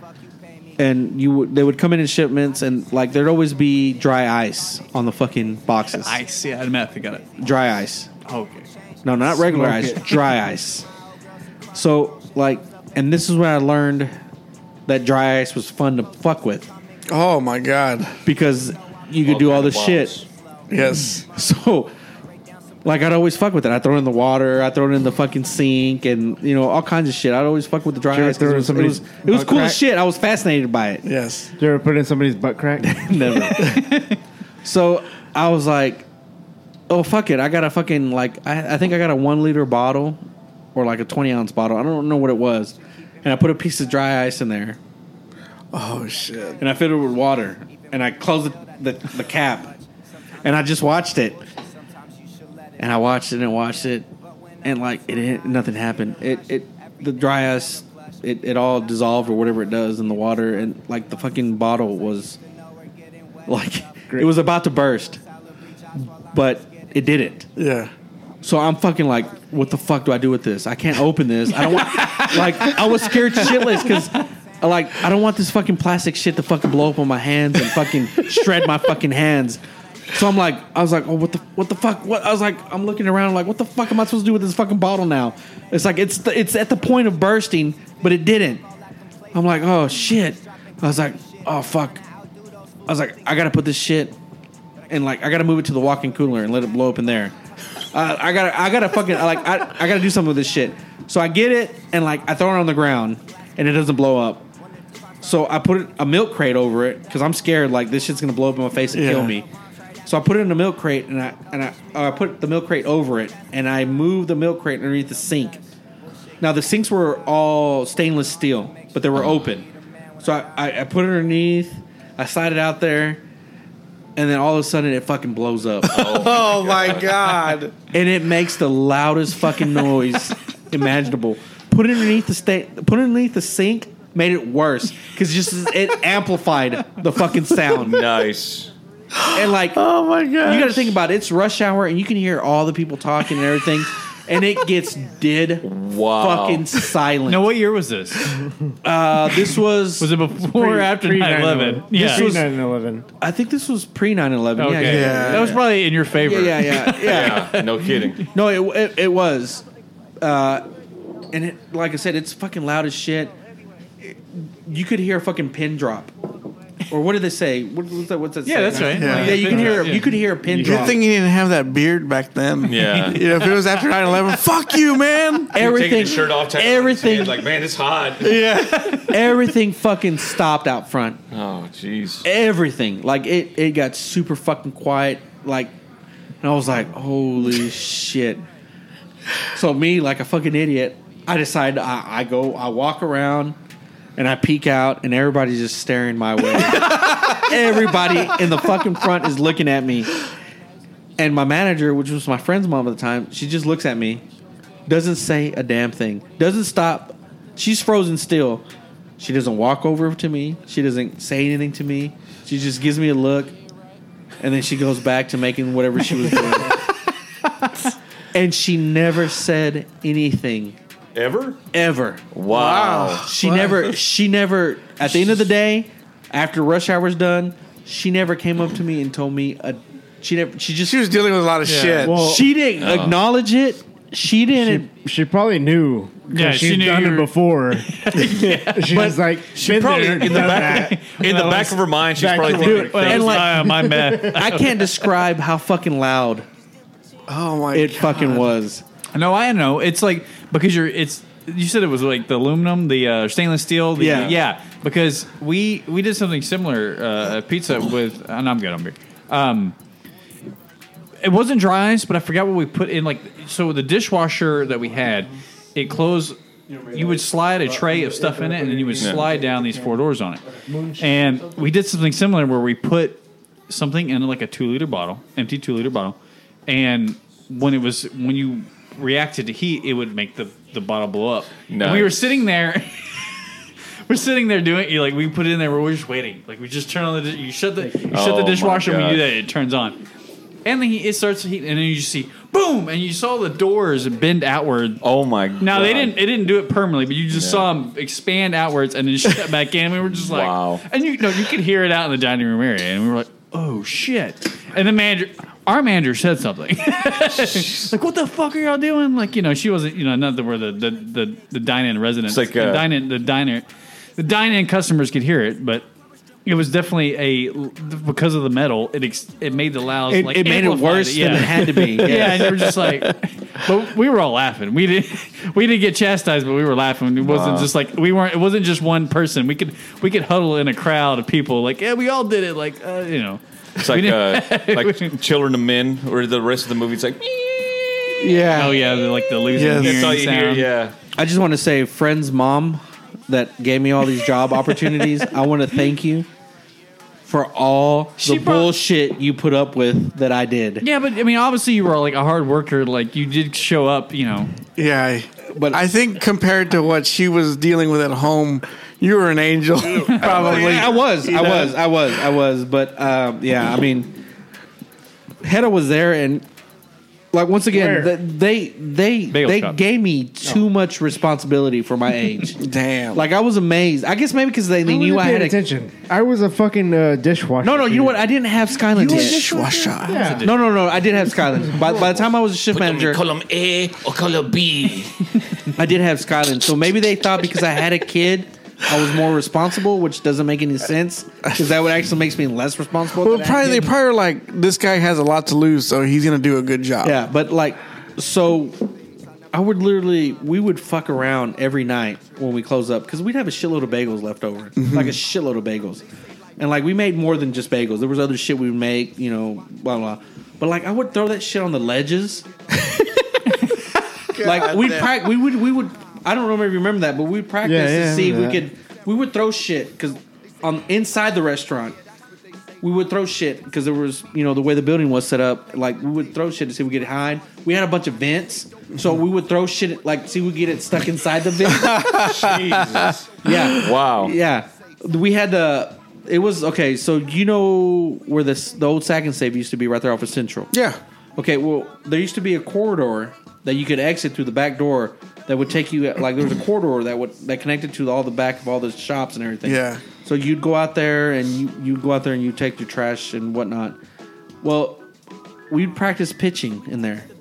and you would they would come in in shipments, and like there'd always be dry ice on the fucking boxes. Ice, yeah, meth, I got it. Dry ice. Okay. No, not regular Smoke ice. it. Dry ice. So like, and this is when I learned that dry ice was fun to fuck with Oh, my God. because you could All do all kind of this shit. bombs. Yes. So, like, I'd always fuck with it. I'd throw it in the water. I'd throw it in the fucking sink and, you know, all kinds of shit. I'd always fuck with the dry Did you ever ice. 'cause throw It it in was, it was, somebody's it was butt cool crack? as shit. I was fascinated by it. Yes. Did you ever put in somebody's butt crack? Never. So, I was like, oh, fuck it. I got a fucking, like, I, I think I got a one liter bottle or like a twenty ounce bottle. I don't know what it was. And I put a piece of dry ice in there. Oh, shit. And I filled it with water. And I closed the, the, the cap. And I just watched it. And I watched it and watched it. And like it didn't, nothing happened. It it the dry ice it, it all dissolved or whatever it does in the water, and like the fucking bottle was like it was about to burst. But it didn't. Yeah. So I'm fucking like, what the fuck do I do with this? I can't open this. I don't want like I was scared shitless because like I don't want this fucking plastic shit to fucking blow up on my hands and fucking shred my fucking hands. So I'm like, I was like, oh, what the, what the fuck? What? I was like, I'm looking around, like, what the fuck am I supposed to do with this fucking bottle now? It's like, it's the, it's at the point of bursting, but it didn't. I'm like, oh shit. I was like, oh fuck. I was like, I gotta put this shit, and like, I gotta move it to the walk-in cooler and let it blow up in there. Uh, I gotta, I gotta fucking, I like, I, I gotta do something with this shit. So I get it, and like, I throw it on the ground, and it doesn't blow up. So I put a milk crate over it because I'm scared, like, this shit's gonna blow up in my face and Yeah. kill me. So I put it in a milk crate, and I and I, uh, I put the milk crate over it, and I moved the milk crate underneath the sink. Now the sinks were all stainless steel, but they were open. So I, I, I put it underneath, I slide it out there, and then all of a sudden it fucking blows up, Oh, my God. and it makes the loudest fucking noise imaginable. Put it underneath the sta- put it underneath the sink, made it worse because just it amplified the fucking sound. Nice. And like, Oh, my God. you got to think about it. It's rush hour, and you can hear all the people talking and everything, and it gets dead Wow. fucking silent. Now, what year was this? Uh, this was, Was it before or after Pre- nine eleven? This Yeah. was nine eleven. I think this was pre nine eleven. Okay. Yeah, yeah, Yeah. That was probably in your favor. yeah, yeah, yeah. yeah. Yeah, no kidding. No, it, it it was. Uh, and it, like I said, it's fucking loud as shit. It, you could hear a fucking pin drop. Or what did they say? What, what's that? What's that? Yeah, say? that's right. Yeah. Yeah, you can hear. Yeah. You could hear a pin Good drop. thing he didn't have that beard back then. Yeah. You know, if it was after nine eleven, fuck you, man. Everything. Taking his shirt off, tapping on his Everything. hand, like, man, it's hot. Yeah. Everything fucking stopped out front. Oh, jeez. Everything. Like it. It got super fucking quiet. Like, and I was like, holy shit. So me, like a fucking idiot, I decide I, I go. I walk around. And I peek out, and everybody's just staring my way. Everybody in the fucking front is looking at me. And my manager, which was my friend's mom at the time, she just looks at me, doesn't say a damn thing, doesn't stop. She's frozen still. She doesn't walk over to me. She doesn't say anything to me. She just gives me a look, and then she goes back to making whatever she was doing. And she never said anything. Ever? Ever. Wow. She never, she never, at the end of the day, after rush hour's done, she never came up to me and told me, a, she never, she just, She was dealing with a lot of shit. Well, she didn't Uh-oh. acknowledge it. She didn't. She, she probably knew. 'cause Yeah, she she's knew done you it were- before. She was like, She probably, in the back, in the back of her mind, she's Back probably to thinking, work. Well, And and like- like, my bad. I can't describe how fucking loud oh my it God. fucking was. No, I know. It's like because you're. It's you said it was like the aluminum, the uh, stainless steel. The, Yeah. yeah. Because we we did something similar uh, at pizza with. And I'm good. I'm good. Um, it wasn't dry ice, but I forgot what we put in. Like so, the dishwasher that we had, it closed. You would slide a tray of stuff in it, and then you would slide down these four doors on it. And we did something similar where we put something in like a two liter bottle, empty two liter bottle, and when it was when you reacted to heat, it would make the, the bottle blow up. And we were Nice. sitting there. We're sitting there doing you like we put it in there. We're just waiting. Like we just turn on the you shut the you shut Oh the my dishwasher. When you do God. that, it turns on, and then he, it starts to heat, and then you just see boom, and you saw the doors bend outward. oh my God. Now they didn't. It didn't do it permanently, but you just Yeah. saw them expand outwards and then shut back in. We were just like, Wow. And you know, you could hear it out in the dining room area, and we were like, "Oh shit!" And the manager, our manager, said something like, "What the fuck are y'all doing?" Like, you know, she wasn't, you know, not that we're the the the, the dine-in residents, It's like, the uh, dine-in, the diner, the dine-in customers could hear it, but. It was definitely a because of the metal. It ex, it made the loud. It, like, it made it amplified worse yeah. than it had to be. Yeah, Yeah. and you were just like, but we were all laughing. We didn't, we didn't get chastised, but we were laughing. It wasn't Wow. just like we weren't. It wasn't just one person. We could, we could huddle in a crowd of people. Like, yeah, we all did it. Like, uh, you know, It's like We uh, didn't- like Children of Men, or the rest of the movie. It's like, Yeah. oh yeah, the, like the losing Yes. hearing that's all you sound. hear. Yeah. I just want to say, friend's mom that gave me all these job opportunities, I want to thank you for all She the brought- bullshit you put up with that I did. Yeah, but I mean, obviously, you were like a hard worker. Like you did show up. You know, Yeah, I- But- I think compared to what she was dealing with at home, you were an angel. Probably. I was, I You know? was, I was, I was. But um, yeah, I mean, Hedda was there, and like once again, Where? the, they they Bagel they shop. gave me too much responsibility for my age. Damn. Like I was amazed. I guess maybe because they, they I knew wasn't I had paying a attention. I was a fucking uh, dishwasher. no, no. You know what? I didn't have Skyland You were a yet. dishwasher. Yeah. No, no, no. I did have Skyland. By, by the time I was a shift manager, Column A or column B. I did have Skyland. So maybe they thought because I had a kid, I was more responsible, which doesn't make any sense because that would actually makes me less responsible. Well, than I probably they did. probably were like, this guy has a lot to lose, so he's gonna do a good job. Yeah, but like, so I would literally, we would fuck around every night when we close up because we'd have a shitload of bagels left over, like a shitload of bagels, and like we made more than just bagels. There was other shit we would make, you know, blah blah. But like, I would throw that shit on the ledges. Like we'd prac- we would we would. I don't know if you remember that, but we'd practice Yeah, yeah, to I see if we remember could. We would throw shit because on inside the restaurant. We would throw shit because there was, you know, the way the building was set up. Like we would throw shit to see if we could hide. We had a bunch of vents, so we would throw shit like see if we could get it stuck inside the vent. Jesus. Yeah, Wow. yeah. We had the. It was okay. So you know where this the old Sack and Save used to be right there off of Central. Yeah. Okay, well there used to be a corridor that you could exit through the back door that would take you like there was a corridor that would that connected to all the back of all the shops and everything. Yeah. So you'd go out there and you you'd go out there and you take your trash and whatnot. Well, we'd practice pitching in there.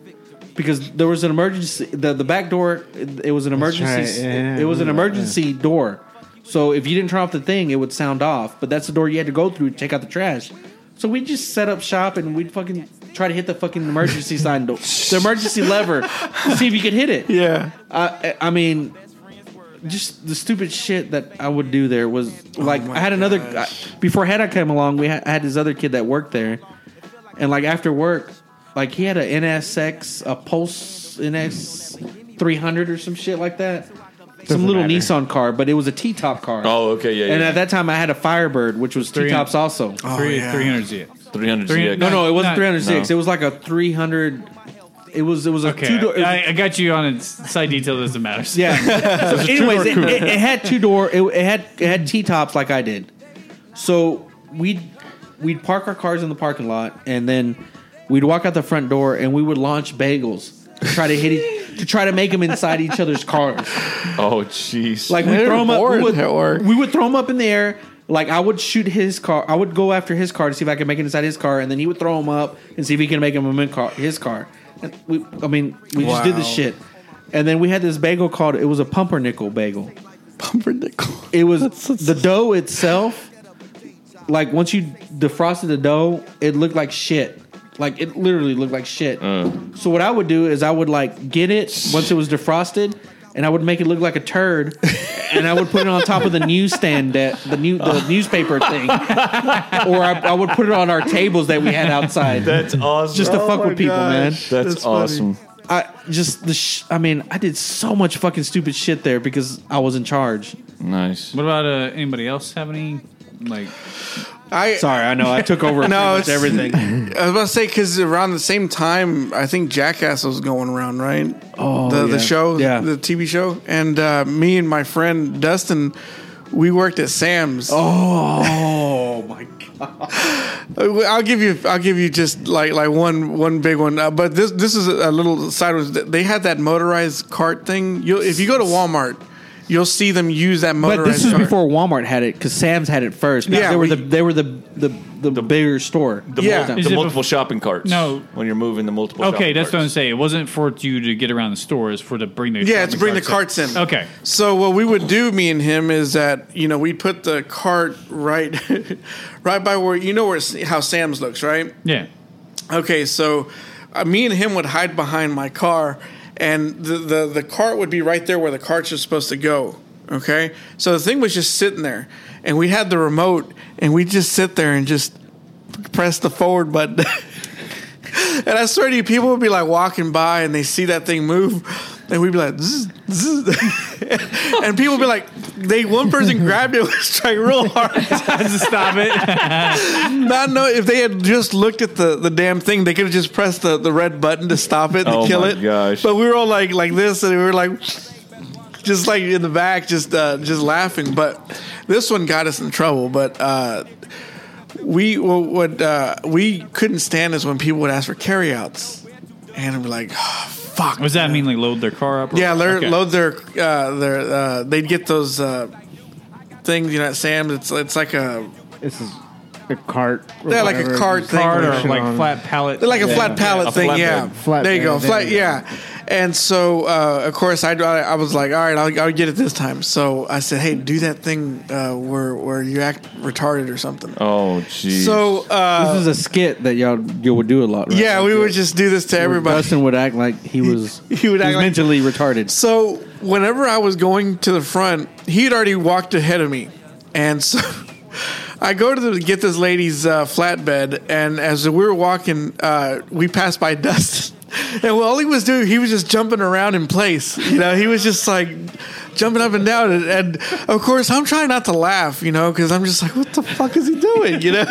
because there was an emergency. The the back door, it, it was an emergency. right, yeah, it was an yeah. emergency door. So if you didn't turn off the thing, it would sound off. But that's the door you had to go through to take out the trash. So we just set up shop and we'd fucking try to hit the fucking emergency sign, door, the emergency lever, to see if you could hit it. Yeah. I, I mean, just the stupid shit that I would do there was like I had another I, before Hedda came along. We had, I had this other kid that worked there, and like after work, like he had an N S X, a Pulse N S three hundred or some shit like that. Some little matter. Nissan car, but it was a T-top car. Oh, okay, yeah, And yeah. at that time, I had a Firebird, which was Three- T-tops also. Oh, Three yeah. three hundred Z. three hundred Three- Z X. No, no, it wasn't Not- three hundred six. no. It was like a three hundred. It was it was a Okay, two door. I, I got you on a side detail that doesn't matter. Yeah. Anyways, it, it, it had two door. It, it had it had T tops like I did. So we'd we'd park our cars in the parking lot, and then we'd walk out the front door, and we would launch bagels to try to hit e- to try to make them inside each other's cars. Oh, jeez. Like we They're throw them up. We bored would, at work. we would throw them up in the air. Like I would shoot his car. I would go after his car to see if I could make it inside his car, and then he would throw them up and see if he can make them in car, his car. And we, I mean, we just did this Wow. shit. And then we had this bagel called. It was a pumpernickel bagel. Pumpernickel. It was the dough itself. Like once you defrosted the dough, it looked like shit. Like it literally looked like shit. So what I would do is I would like get it once it was defrosted, and I would make it look like a turd, and I would put it on top of the newsstand, that the new the newspaper thing, or I, I would put it on our tables that we had outside, That's awesome. just to fuck with people, man. That's, That's funny. awesome. I just the sh- I mean I did so much fucking stupid shit there because I was in charge. Nice. What about uh, anybody else have any like? I Sorry, I know I took over pretty No, much it's- everything. I was about to say because around the same time, I think Jackass was going around, right? Oh, the yeah. the show, Yeah. the T V show, and uh, me and my friend Dustin, we worked at Sam's. Oh my god! I'll give you, I'll give you just like like one one big one. Uh, but this this is a little sideways. They had that motorized cart thing. You if you go to Walmart, you'll see them use that motorized. But this was cart. before Walmart had it because Sam's had it first. Yeah, Yeah, they were we- the they were the the, the, bigger store. The, Yeah. mul- Is the it multiple bef- shopping carts. No. When you're moving the multiple Okay, shopping that's what I'm carts. saying. It wasn't for you to get around the store. It's for to bring the Yeah, to shopping bring the carts carts in. Okay, So what we would do, me and him, is that you know we put the cart right, right by where you know where how Sam's looks, right? yeah. Okay, so uh, me and him would hide behind my car, and the, the the cart would be right there where the carts are supposed to go. Okay, so the thing was just sitting there, and we had the remote, and we just sit there and just press the forward button. And I swear to you, people would be like walking by and they see that thing move, and we'd be like, zzz, zzz. And people would be like, they one person grabbed it, was trying real hard to stop it. not know if they had just looked at the, the damn thing, they could have just pressed the, the red button to stop it, to Oh kill my it. gosh. But we were all like like this, and we were like just like in the back, just uh, just laughing. But this one got us in trouble. But uh, we well, what uh, we couldn't stand is when people would ask for carryouts, and I'd be like, oh, fuck. What does that mean? Like load their car up? or- Yeah, they're, Okay. load their uh, their uh, they'd get those uh, things, you know, at Sam's. It's it's like a This is a cart. or Yeah, like a whatever. cart Just thing. Cart or pushing like on. flat pallet. They're like a Yeah. flat pallet A thing, flatbed. yeah. Flatbed, there you go, there flat, you go. yeah. And so, uh, of course, I, I was like, all right, I'll, I'll get it this time. So I said, hey, do that thing uh, where where you act retarded or something. Oh, jeez. So uh, This is a skit that y'all you would do a lot. Right? yeah, we would just do this to everybody. Dustin would act like he was He would he act was like- mentally retarded. So whenever I was going to the front, he had already walked ahead of me, and so I go to the, get this lady's uh, flatbed, and as we were walking, uh, we passed by Dustin, and all he was doing, he was just jumping around in place. You know, he was just like jumping up and down, and, and of course, I'm trying not to laugh, you know, because I'm just like, what the fuck is he doing, you know?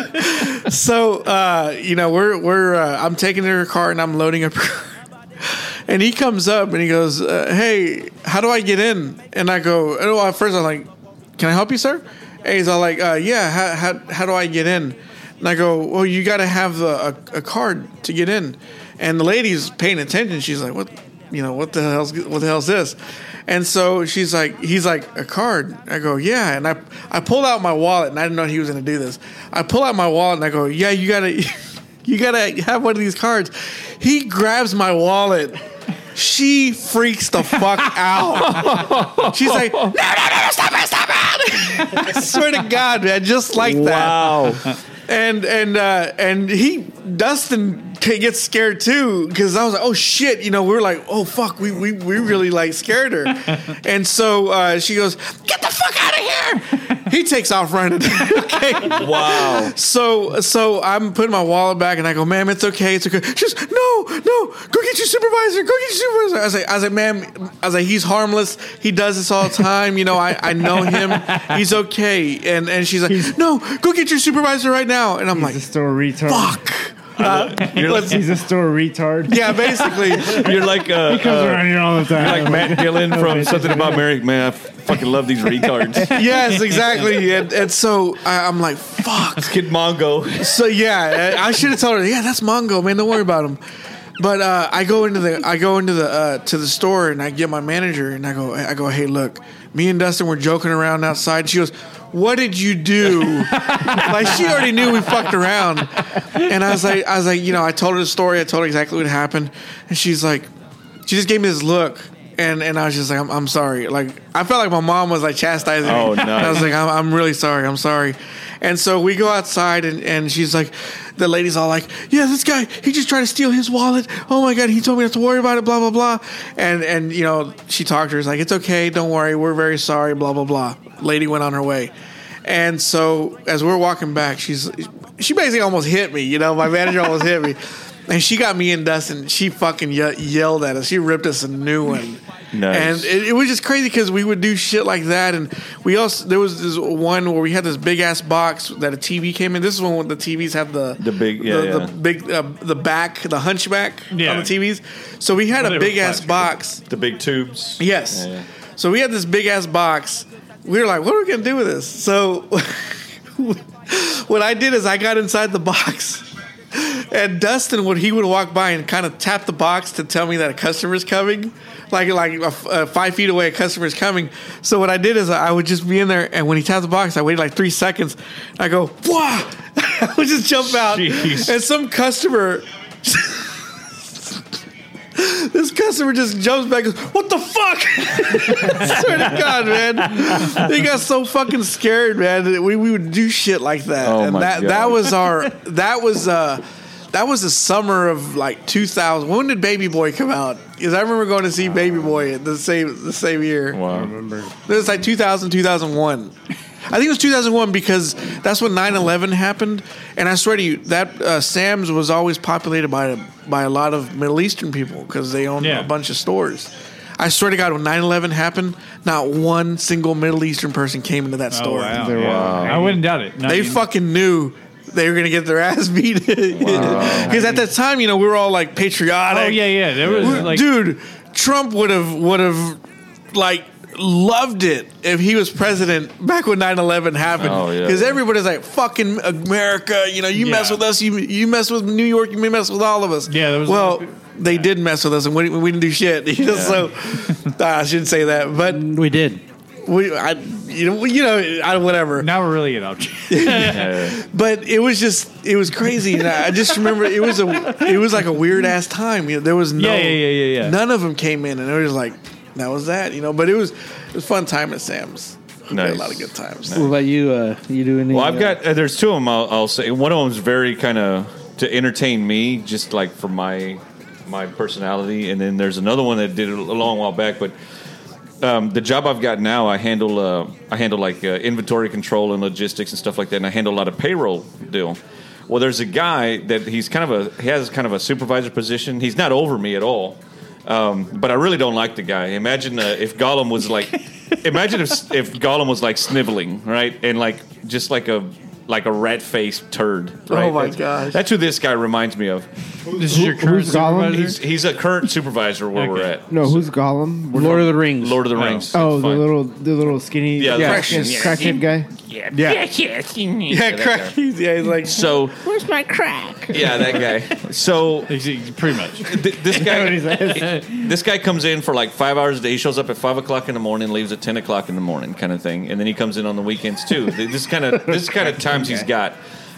So uh, you know, we're we're uh, I'm taking her car and I'm loading up her car. And he comes up and he goes, uh, hey, how do I get in? And I go, oh, well, at first I'm like, can I help you, sir? And he's all like, uh, yeah, how, how, how do I get in? And I go, well, you got to have a, a, a card to get in. And the lady's paying attention. She's like, what, you know, what the hell's, what the hell's this? And so she's like, he's like, a card. I go, yeah. And I, I pulled out my wallet, and I didn't know he was going to do this. I pull out my wallet and I go, yeah, you got to, you got to have one of these cards. He grabs my wallet She freaks the fuck out. She's like, no, no, no, no, stop it, stop it. I swear to God, man, just like that. Wow. And and uh, and he Dustin gets scared too because I was like, oh shit, you know, we were like, oh fuck, we we, we really like scared her, and so uh, she goes, get the fuck out of here. He takes off running. Okay, Wow. so so I'm putting my wallet back and I go, ma'am, it's okay, it's okay. She's no, no, go get your supervisor, go get your supervisor. I was like, I was like, ma'am, I was like, he's harmless. He does this all the time. You know, I, I know him. He's okay. And and she's like, no, go get your supervisor right now. And I'm He's like, a store retard. fuck. Uh, let's- He's a store retard. yeah, basically. You're like uh, He comes uh, around here all the time. you're like Matt Dillon from Something About Mary. Man, I fucking love these retards. Yes, exactly. And, and so I, I'm like, fuck. Kid Mongo. So yeah, I I should have told her, yeah, that's Mongo, man. Don't worry about him. But uh, I go into the I go into the uh, to the store and I get my manager and I go I go, hey, look, me and Dustin were joking around outside. She goes, what did you do? Like she already knew we fucked around. And I was like, I was like, you know, I told her the story. I told her exactly what happened, and she's like, she just gave me this look. And and I was just like, I'm, I'm sorry. Like, I felt like my mom was like chastising me. Oh, And I was nice. like, I'm, I'm really sorry. I'm sorry. And so we go outside, and, and she's like, the lady's all like, yeah, this guy, he just tried to steal his wallet. Oh my God, he told me not to worry about it, blah, blah, blah. And, and you know, she talked to her. It's like, it's okay. Don't worry. We're very sorry, blah, blah, blah. Lady went on her way. And so as we're walking back, she's she basically almost hit me. You know, my manager almost hit me. And she got me and Dustin. She fucking ye- yelled at us. She ripped us a new one. Nice. And it, it was just crazy because we would do shit like that. And we also, there was this one where we had this big ass box that a T V came in. This is when the T Vs had the, The big- yeah, the, yeah. the big, uh, the back, the hunchback Yeah. on the T Vs. So we had Well, a they were big ass plastic. box. The big tubes. Yes. Yeah, yeah. So we had this big ass box. We were like, what are we going to do with this? So what I did is I got inside the box. And Dustin, when he would walk by and kind of tap the box to tell me that a customer's coming, like like uh, uh, five feet away, a customer's coming. So what I did is I would just be in there, and when he tapped the box, I waited like three seconds. I go, "Wah!" I would just jump out, Jeez. and some customer. This customer just jumps back and goes, what the fuck? I swear to God, man. They got so fucking scared, man. that We, we would do shit like that. Oh, and my that, God. that was our that was uh that was the summer of like two thousand. When did Baby Boy come out? Because I remember going to see Baby Boy the same the same year. Wow. It was like two thousand, two thousand one. I think it was two thousand one because that's when nine eleven happened. And I swear to you, that uh, Sam's was always populated by by a lot of Middle Eastern people because they own Yeah. a bunch of stores. I swear to God, when nine eleven happened, not one single Middle Eastern person came into that Oh, store. wow. There Wow. I wouldn't doubt it. No, They you- fucking knew they were going to get their ass beat. Because at that time, you know, we were all like patriotic. Oh yeah, yeah. There was We're- like, Dude, Trump would have would have like loved it if he was president back when nine eleven happened. Oh, yeah. Because everybody's like, fucking America, you know, you mess Yeah. with us, you you mess with New York, you may mess with all of us. Yeah, there was- well, they did mess with us, and we, we didn't do shit. You know, so I shouldn't say that, but We did. we, I, you know, you know, I, whatever. now we're really at object. Yeah. But it was just, it was crazy. And I just remember it was a, it was like a weird ass time. You know, there was no, Yeah, yeah, yeah, yeah, yeah. none of them came in, and it was like, that was that, you know. But it was, it was a fun time at Sam's. We had a Nice. lot of good times. What about you? Uh, you do any? Well, I've uh, got uh, there's two of them. I'll, I'll say one of them's very kind of to entertain me, just like for my my personality, and then there's another one that did it a long while back. But um, the job I've got now, I handle uh, I handle like uh, inventory control and logistics and stuff like that, and I handle a lot of payroll deal. Well, there's a guy that he's kind of a he has kind of a supervisor position. He's not over me at all. Um, but I really don't like the guy. Imagine uh, if Gollum was like, imagine if if Gollum was like sniveling, right, and like just like a like a rat faced turd. Right? Oh, my that's, gosh. that's who this guy reminds me of. This is your current who's Gollum? supervisor? He's he's a current supervisor where Okay. we're at. No, who's Gollum? We're Lord of the Rings. Lord of the Oh. Rings. Oh, It's the fine. little, the little skinny, Yeah, yeah, Precious. crackhead guy. Yeah. Yeah, that guy. crack. Yeah, he's like, So Where's my crack? yeah, that guy. So Ex- ex- pretty much. th- this guy this guy comes in for like five hours a day. He shows up at five o'clock in the morning, leaves at ten o'clock in the morning, kind of thing. And then he comes in on the weekends too. This kind of this kind of times he's got.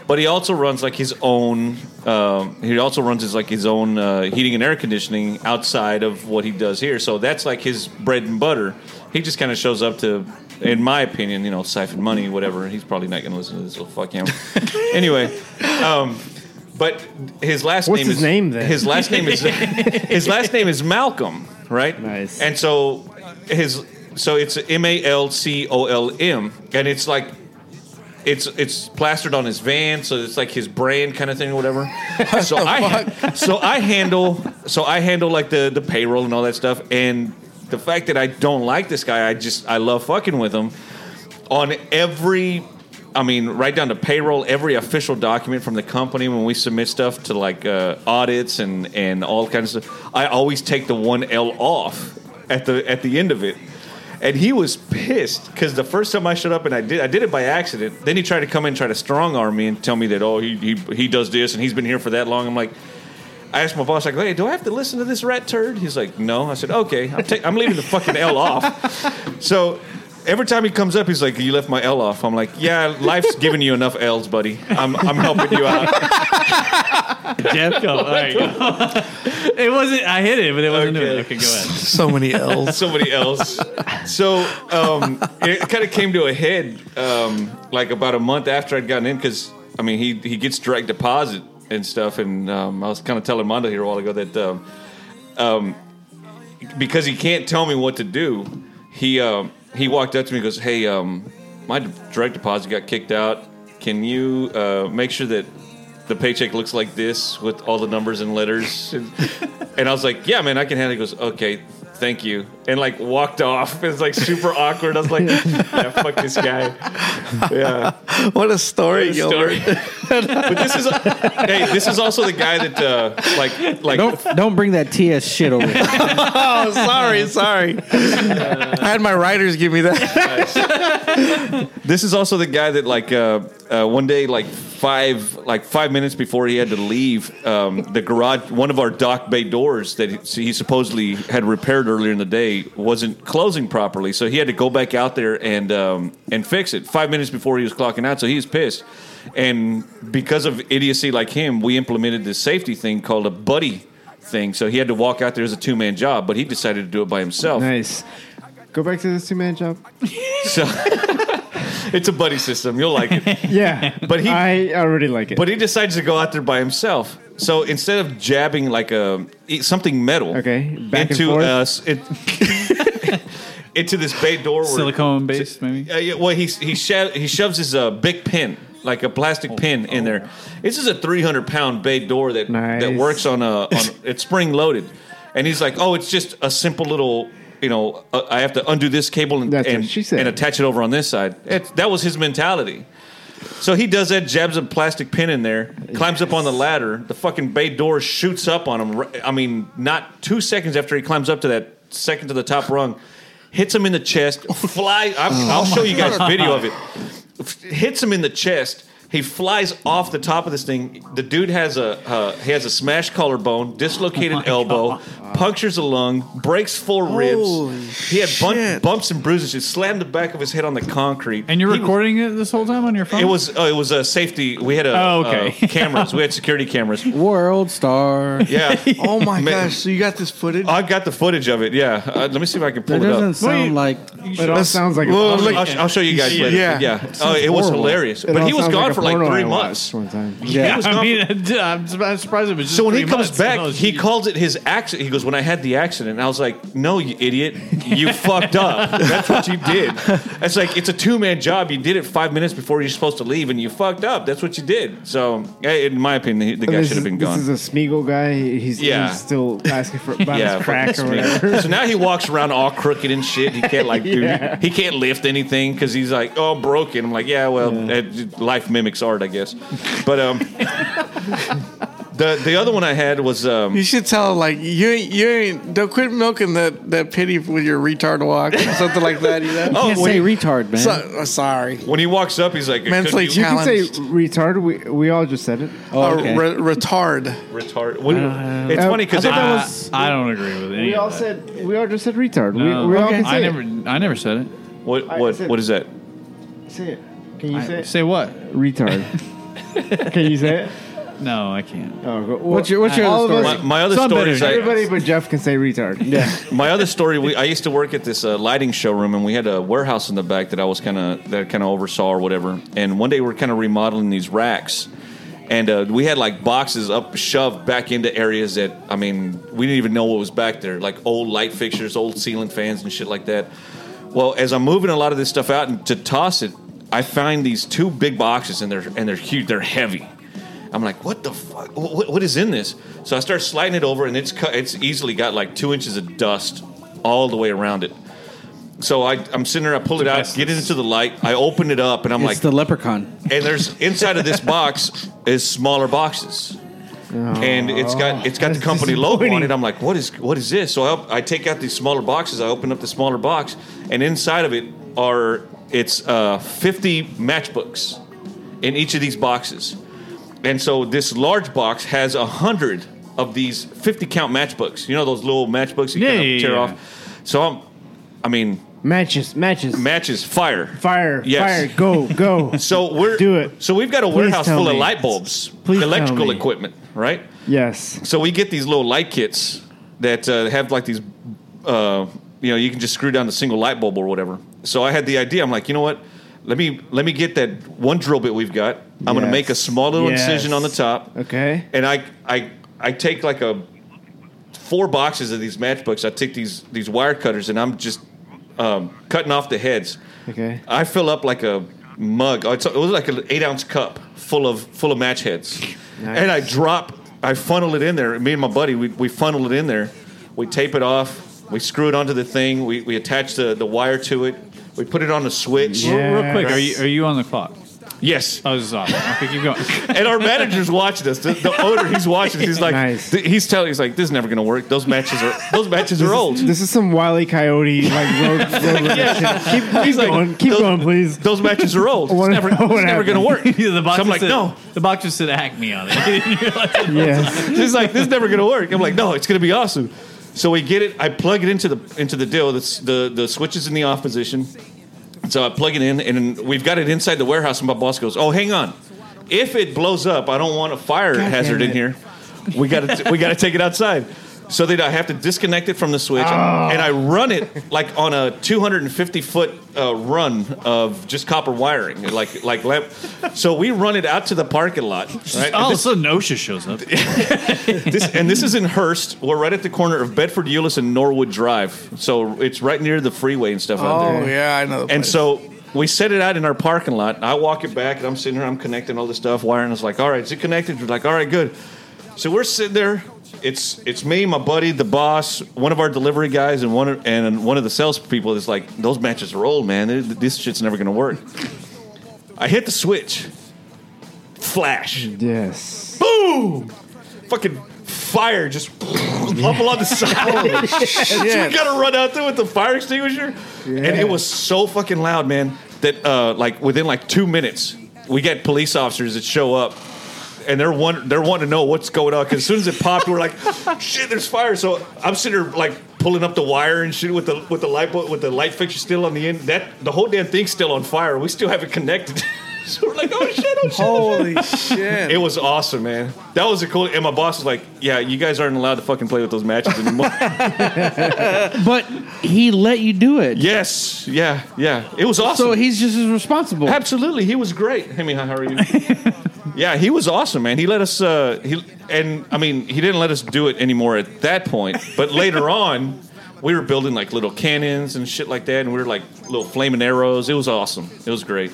but he also runs like his own. Um, he also runs his like his own uh, heating and air conditioning outside of what he does here. So that's like his bread and butter. He just kind of shows up to, in my opinion, you know, siphon money, whatever. He's probably not going to listen to this, so fuck him. Anyway, um, but his last What's name his is name then? His last name is his last name is Malcolm, right? Nice. And so his so it's M A L C O L M, and it's like. It's it's plastered on his van, so it's like his brand kind of thing or whatever. So I so I handle so I handle like the, the payroll and all that stuff. And the fact that I don't like this guy, I just I love fucking with him. On every, I mean, right down to payroll, every official document from the company when we submit stuff to like uh, audits and, and all kinds of stuff, I always take the one L off at the at the end of it. And he was pissed because the first time I showed up and I did I did it by accident. Then he tried to come in and try to strong arm me and tell me that, oh, he, he he does this and he's been here for that long. I'm like, I asked my boss, like, hey, do I have to listen to this rat turd? He's like, no. I said, okay, I'm, ta- I'm leaving the fucking L off. So every time he comes up, he's like, you left my L off. I'm like, yeah, life's giving you enough L's, buddy. I'm I'm helping you out. Jeff, go. There you go. It wasn't. I hit it, but it wasn't Okay. doing it. Okay, go ahead. So many L's. Somebody else. So um, it kind of came to a head um, like about a month after I'd gotten in because, I mean, he, he gets direct deposit and stuff. And um, I was kind of telling Mondo here a while ago that um, um, because he can't tell me what to do, he um, he walked up to me and goes, hey, um, my direct deposit got kicked out. Can you uh, make sure that the paycheck looks like this with all the numbers and letters? And, and I was like, yeah, man, I can handle it. He goes, okay, thank you. And like walked off. It was like super awkward. I was like, yeah, fuck this guy. Yeah. What a story, What a story. Gilbert. But this is, hey, this is also the guy that, uh, like, like, Don't don't bring that T S shit over here. Oh, sorry, sorry. I had my writers give me that. this is also the guy that, like, uh, uh, one day, like five, like five minutes before he had to leave, um, the garage, one of our dock bay doors that he, he supposedly had repaired earlier in the day wasn't closing properly, so he had to go back out there and um, and fix it five minutes before he was clocking out. So he was pissed, and because of idiocy like him, we implemented this safety thing called a buddy thing. So he had to walk out there as a two man job, but he decided to do it by himself. Nice. Go back to this two man job. So it's a buddy system. You'll like it. Yeah, But he- I already like it. But he decides to go out there by himself. So instead of jabbing like a something metal, Okay, back and into forth. us, it, into this bay door, where, Silicone based, maybe. Uh, yeah, well, he he, sho- he shoves his uh, big pin, like a plastic pin, in there. This is a three hundred pound bay door that Nice. that works on a on, it's spring loaded, and he's like, oh, it's just a simple little. You know, uh, I have to undo this cable and, That's what and, she said. and attach it over on this side. It, that was his mentality. So he does that, jabs a plastic pin in there, climbs up on the ladder. The fucking bay door shoots up on him. I mean, not two seconds after he climbs up to that second to the top rung, hits him in the chest, fly. I'm, I'll show you guys a video of it. Hits him in the chest. He flies off the top of this thing. The dude has a uh, he has a smashed collarbone, dislocated elbow, punctures a lung, breaks four Holy ribs. He had bun- shit. bumps and bruises. He slammed the back of his head on the concrete. And you're He was- recording it this whole time on your phone? it was uh, it was a safety. We had a Oh, okay. uh, cameras. We had security cameras. World star. Yeah, Oh my Man. gosh! So you got this footage? I got the footage of it. Yeah, uh, let me see if I can pull That it doesn't up. sound Well, you- like. it all Let's- sounds like well, a look- I'll, I'll show you guys later. Yeah. yeah. Oh, it was horrible. hilarious. It But all he was sounds gone like a for like porno three I months. watched One time. He was I gone mean, I'm surprised it was just So when he three comes months. back, Oh, he geez. calls it his accident. He goes, "When I had the accident," and I was like, "No, you idiot! You fucked up. That's what you did. It's like it's a two man job. You did it five minutes before you're supposed to leave, and you fucked up. That's what you did." So, eh, in my opinion, the guy This should have is- been gone. This is a Smeagol guy. He's, Yeah. he's still asking for about yeah, his crack fucking or Smith. whatever. So now he walks around all crooked and shit. He can't like do. Yeah. He can't lift anything because he's like, "Oh, I'm broken." I'm like, "Yeah, well, eh, life mimics art, I guess." But um, the the other one I had was um. You should tell like you ain't you ain't don't quit milking that, that pity with your retard walk or something like that. You know. Oh, Can't when say he, retard, man. So, uh, sorry. when he walks up, he's like, Mentally "Could you- You can say challenged. retard. We we all just said it. Oh, Uh, okay. re- retard. retard. What, it's Uh, funny because I thought that I, was- I don't agree with any We all of that. said we all just said retard. No. We, we all Okay. can say I it. never, I never said it. what I what said- what is that? Say it. Can you I- say it? say what? Retard. Can you say it? No, I can't. Oh, go, What's your What's your all other of story? us- My, my other Some story better is than I, Everybody but Jeff can say retard. Yeah. my other story. We, I used to work at this uh, lighting showroom, and we had a warehouse in the back that I was kind of that kind of oversaw or whatever. And one day we were kind of remodeling these racks, and uh, we had like boxes up shoved back into areas that I mean we didn't even know what was back there, like old light fixtures, old ceiling fans, and shit like that. Well, as I'm moving a lot of this stuff out and to toss it, I find these two big boxes, and they're and they're huge. They're heavy. I'm like, what the fuck? What, what is in this? So I start sliding it over, and it's cut, it's easily got like two inches of dust all the way around it. So I, I'm sitting there, I pull it out, get it into the light, I open it up, and I'm It's like, the leprechaun. and there's inside of this box is smaller boxes, and it's got it's got the company logo on it. I'm like, what is what is this? So I, I take out these smaller boxes, I open up the smaller box, and inside of it are it's uh, fifty matchbooks in each of these boxes. And so this large box has a hundred of these fifty count matchbooks. You know those little matchbooks you Yeah, kind of yeah, tear yeah. off. So I'm, I mean, Matches, matches, matches, fire, fire, Yes. fire, go, go. So we're Do it. So we've got a Please warehouse tell full of me. light bulbs, Please tell electrical me. equipment, right? Yes. So we get these little light kits that uh, have like these, uh, you know, you can just screw down the single light bulb or whatever. So I had the idea. I'm like, you know what? Let me let me get that one drill bit we've got. I'm going to Yes. make a small little Yes. incision on the top. Okay. And I I I take like a four boxes of these matchbooks. I take these these wire cutters and I'm just um, cutting off the heads. Okay. I fill up like a mug. Oh, it's, it was like an eight ounce cup full of full of match heads, Nice. and I drop. I funnel it in there. Me and my buddy, we, we funnel it in there. We tape it off. We screw it onto the thing. We we attach the, the wire to it. We put it on the switch. Yeah. Real quick, are Yes. you are you on the clock? Yes. Oh, this is awesome. Okay, keep going. And our manager's watching us. The, the owner, he's watching us. He's like, Nice. th- he's telling, he's like, this is never going to work. Those matches are, those matches are old. This is some Wile E. Coyote like road, road runner shit. Keep, keep He's like, going, keep those- going, please. Those matches are old. It's wanna never, know it's what never going to work. Yeah, the box So I'm just like, said, no. The box just said Acme on it. You're like, Yes. She's like, this is never going to work. I'm like, no, it's going to be awesome. So we get it. I plug it into the into the deal. That's the the switch is in the off position. So I plug it in, and we've got it inside the warehouse. And my boss goes, "Oh, hang on. If it blows up, I don't want a fire hazard damn in it. here. We got to we got to take it outside." So then I have to disconnect it from the switch, and I run it like on a two hundred fifty foot uh, run of just copper wiring, like like lamp. So we run it out to the parking lot. Right? all of a This- sudden, OSHA shows up. this, and this is in Hearst. We're right at the corner of Bedford Euless and Norwood Drive. So it's right near the freeway and stuff out Oh there. yeah, I know. The And place. so we set it out in our parking lot. I walk it back, and I'm sitting here. I'm connecting all this stuff, wiring. It's like, all right, is it connected? We're like, all right, good. So we're sitting there. It's it's me, my buddy, the boss, one of our delivery guys, and one of, and one of the salespeople. Is like, those matches are old, man. This shit's never going to work. I hit the switch. Flash. Yes. Boom! Fucking fire just up along the side. So we gotta run out there with the fire extinguisher. And it was so fucking loud, man, that uh, like within like two minutes, we get police officers that show up. And they're want, they're wanting to know what's going on because as soon as it popped, we're like, "Shit, there's fire!" So I'm sitting there like pulling up the wire and shit with the with the light bulb, with the light fixture still on the end. That the whole damn thing's still on fire. We still have it connected. So we're like, "Oh shit! Oh shit!" holy shit! It was awesome, man. That was a cool. And my boss was like, "Yeah, you guys aren't allowed to fucking play with those matches anymore." But he let you do it. Yes, yeah, yeah. It was awesome. So he's just as responsible. Absolutely, he was great. Hey, Mija, how are you? Yeah, he was awesome, man. He let us. Uh, he and I mean, he didn't let us do it anymore at that point. But later on, we were building like little cannons and shit like that, and we were like little flaming arrows. It was awesome. It was great.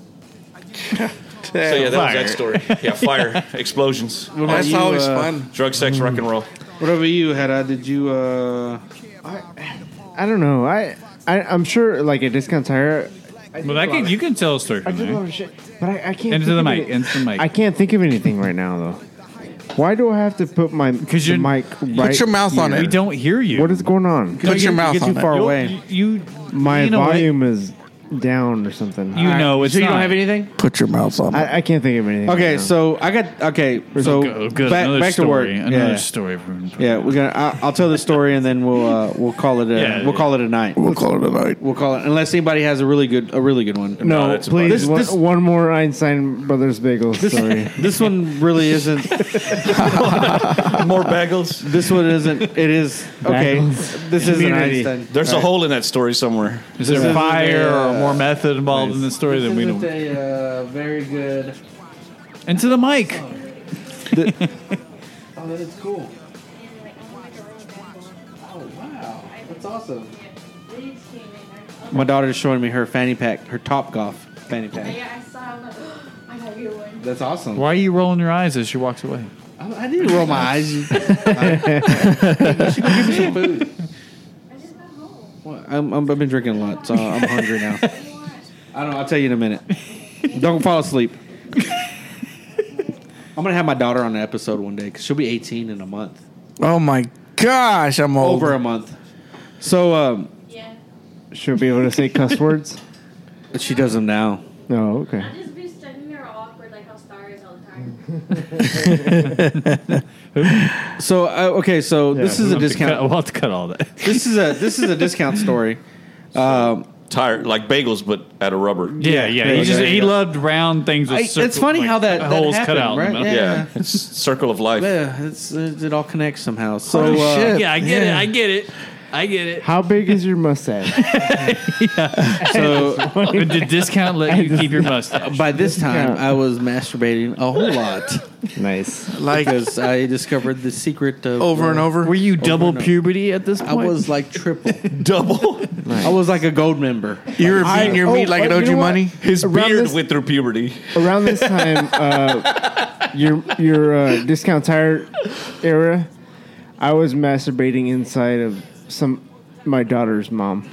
So yeah, that was that story. Yeah, fire, explosions, What about That's you, always uh, fun. drug, sex, rock and roll. What about you, Hedda? Did you? Uh, I don't know. I, I I'm sure like a discount tire. I Well, that can, you can tell a story I from do a lot there. of shit, but I, I can't. Into think the of mic. any- Into the mic. I can't think of anything right now though. Why do I have to put my the you're- mic right? Put your mouth on here? we it. don't hear you. What is going on? Put your mouth get on too it. far You'll- away. You, My you know what? volume is down or something. You know, it's so you not. don't have anything. Put your mouth on it. I, I can't think of anything. Okay, right now. so I got okay. So Go- good. back, Another back to work. story. Another Yeah, story. From, yeah. We're gonna. I, I'll tell the story and then we'll uh, we'll call it a Yeah, we'll yeah. call it a night. We'll call it a night. We'll call it unless anybody has a really good a really good one. no, that's a please, This- one, this- one more Einstein Brothers bagel story. This one really isn't. More bagels. This one isn't. It is okay. Bagels. This isn't Community. Einstein. There's a hole in that story somewhere. is there isn't fire a, or uh, more method involved in the story This than we isn't don't? a uh, very good. Into the mic. Oh, that is cool. Oh wow, that's awesome. My daughter's showing me her fanny pack, her Topgolf fanny pack. Yeah, I saw. I'm like, I gotta get one. That's awesome. Why are you rolling your eyes as she walks away? I, I need to roll my eyes. You, I, you should go give me some food. I just got home. Well, I'm, I'm, I've been drinking a lot, so I'm hungry now. I don't know. I'll tell you in a minute. Don't fall asleep. I'm gonna have my daughter on the episode one day because she'll be eighteen in a month. Oh my gosh, I'm old. Over a month. So um, Yeah. She'll be able to say cuss words. she does them now. No, okay. I just be standing there all awkward like how Star is all the time. So uh, okay, so this is a We'll have to cut- discount. We'll have to cut all that. This is a this is a discount story. Um, Tire like bagels, but out of rubber. Yeah, yeah. Yeah, He just there you he go. loved round things. With I- circle, it's funny like, how that, that holes happened, cut out. in the right? middle. Yeah, Yeah, it's circle of life. yeah. It's it, it all connects somehow. So Holy uh, shit. Yeah, I get it. I get it. I get it. How big is your mustache? so Did the discount let you keep your mustache? by this time, Yeah. I was masturbating a whole lot Nice. Like because I discovered the secret of over and uh, over. Were you double and over. puberty at this I point? was like triple. Double. I was like a gold member. You were I- beating your oh, meat like uh, an you O G know what? Money. His Around beard this- went through puberty. Around this time, uh, your your uh, discount tire era, I was masturbating inside of some my daughter's mom.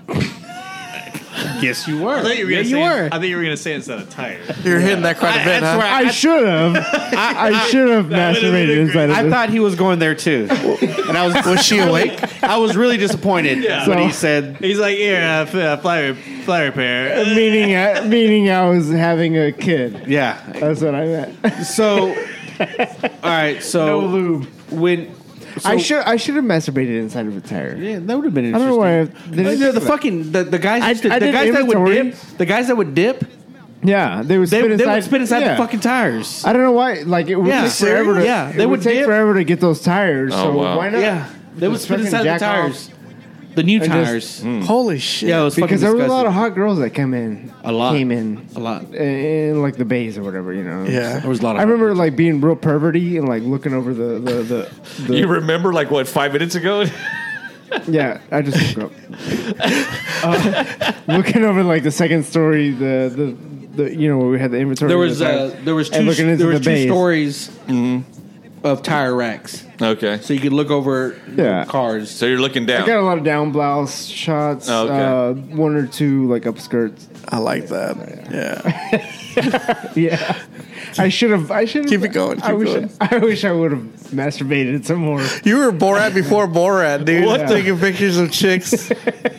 Yes, you were. you yeah, you were. I think you were going to say instead of tire. You're hitting that quite a bit, huh? I should have. I, I should have masturbated inside of I this. thought he was going there too, and I was. Was she awake? I was really disappointed when So- he said, He's like, here, uh, f- uh, fly, fly repair. meaning I, meaning I was having a kid. "Yeah." That's what I meant. So, all right. So No lube. when so, I should I should have masturbated inside of a tire. Yeah, that would have been I interesting. don't know why. I, The, did the, it- the fucking the, the guys I- used to, I the did guys that would inventory. dip the guys that would dip yeah, they would they, spit they inside. would spit inside yeah. the fucking tires. I don't know why. Like it would Yeah. take forever to. Yeah, they it would would take dip. forever to get those tires. Oh, so wow. why not? Yeah, they would Just spit fucking inside the jack tires. The new And tires. Holy shit. Yeah, it was Because fucking there were a disgusting. lot of hot girls that come in. A lot. came in a lot. in, in like the bays or whatever. You know. Yeah. There was a lot of. I remember like being real perverty and like looking over the the the. the You remember like what five minutes ago? yeah, I just woke up. Uh, looking over like the second story, the the, the you know where we had the inventory. There of was the uh, tires, there was and two looking into there was the two bays. stories of tire racks, Okay, so you could look over Yeah. cars. so you're looking I got down. a lot of down blouse shots. Okay. Uh, one or two like upskirts. I like that. Yeah. Yeah, I should have. I should Keep it going, I keep wish. going. I wish I would have masturbated some more. You were Borat before Borat, dude. What? Taking pictures of chicks.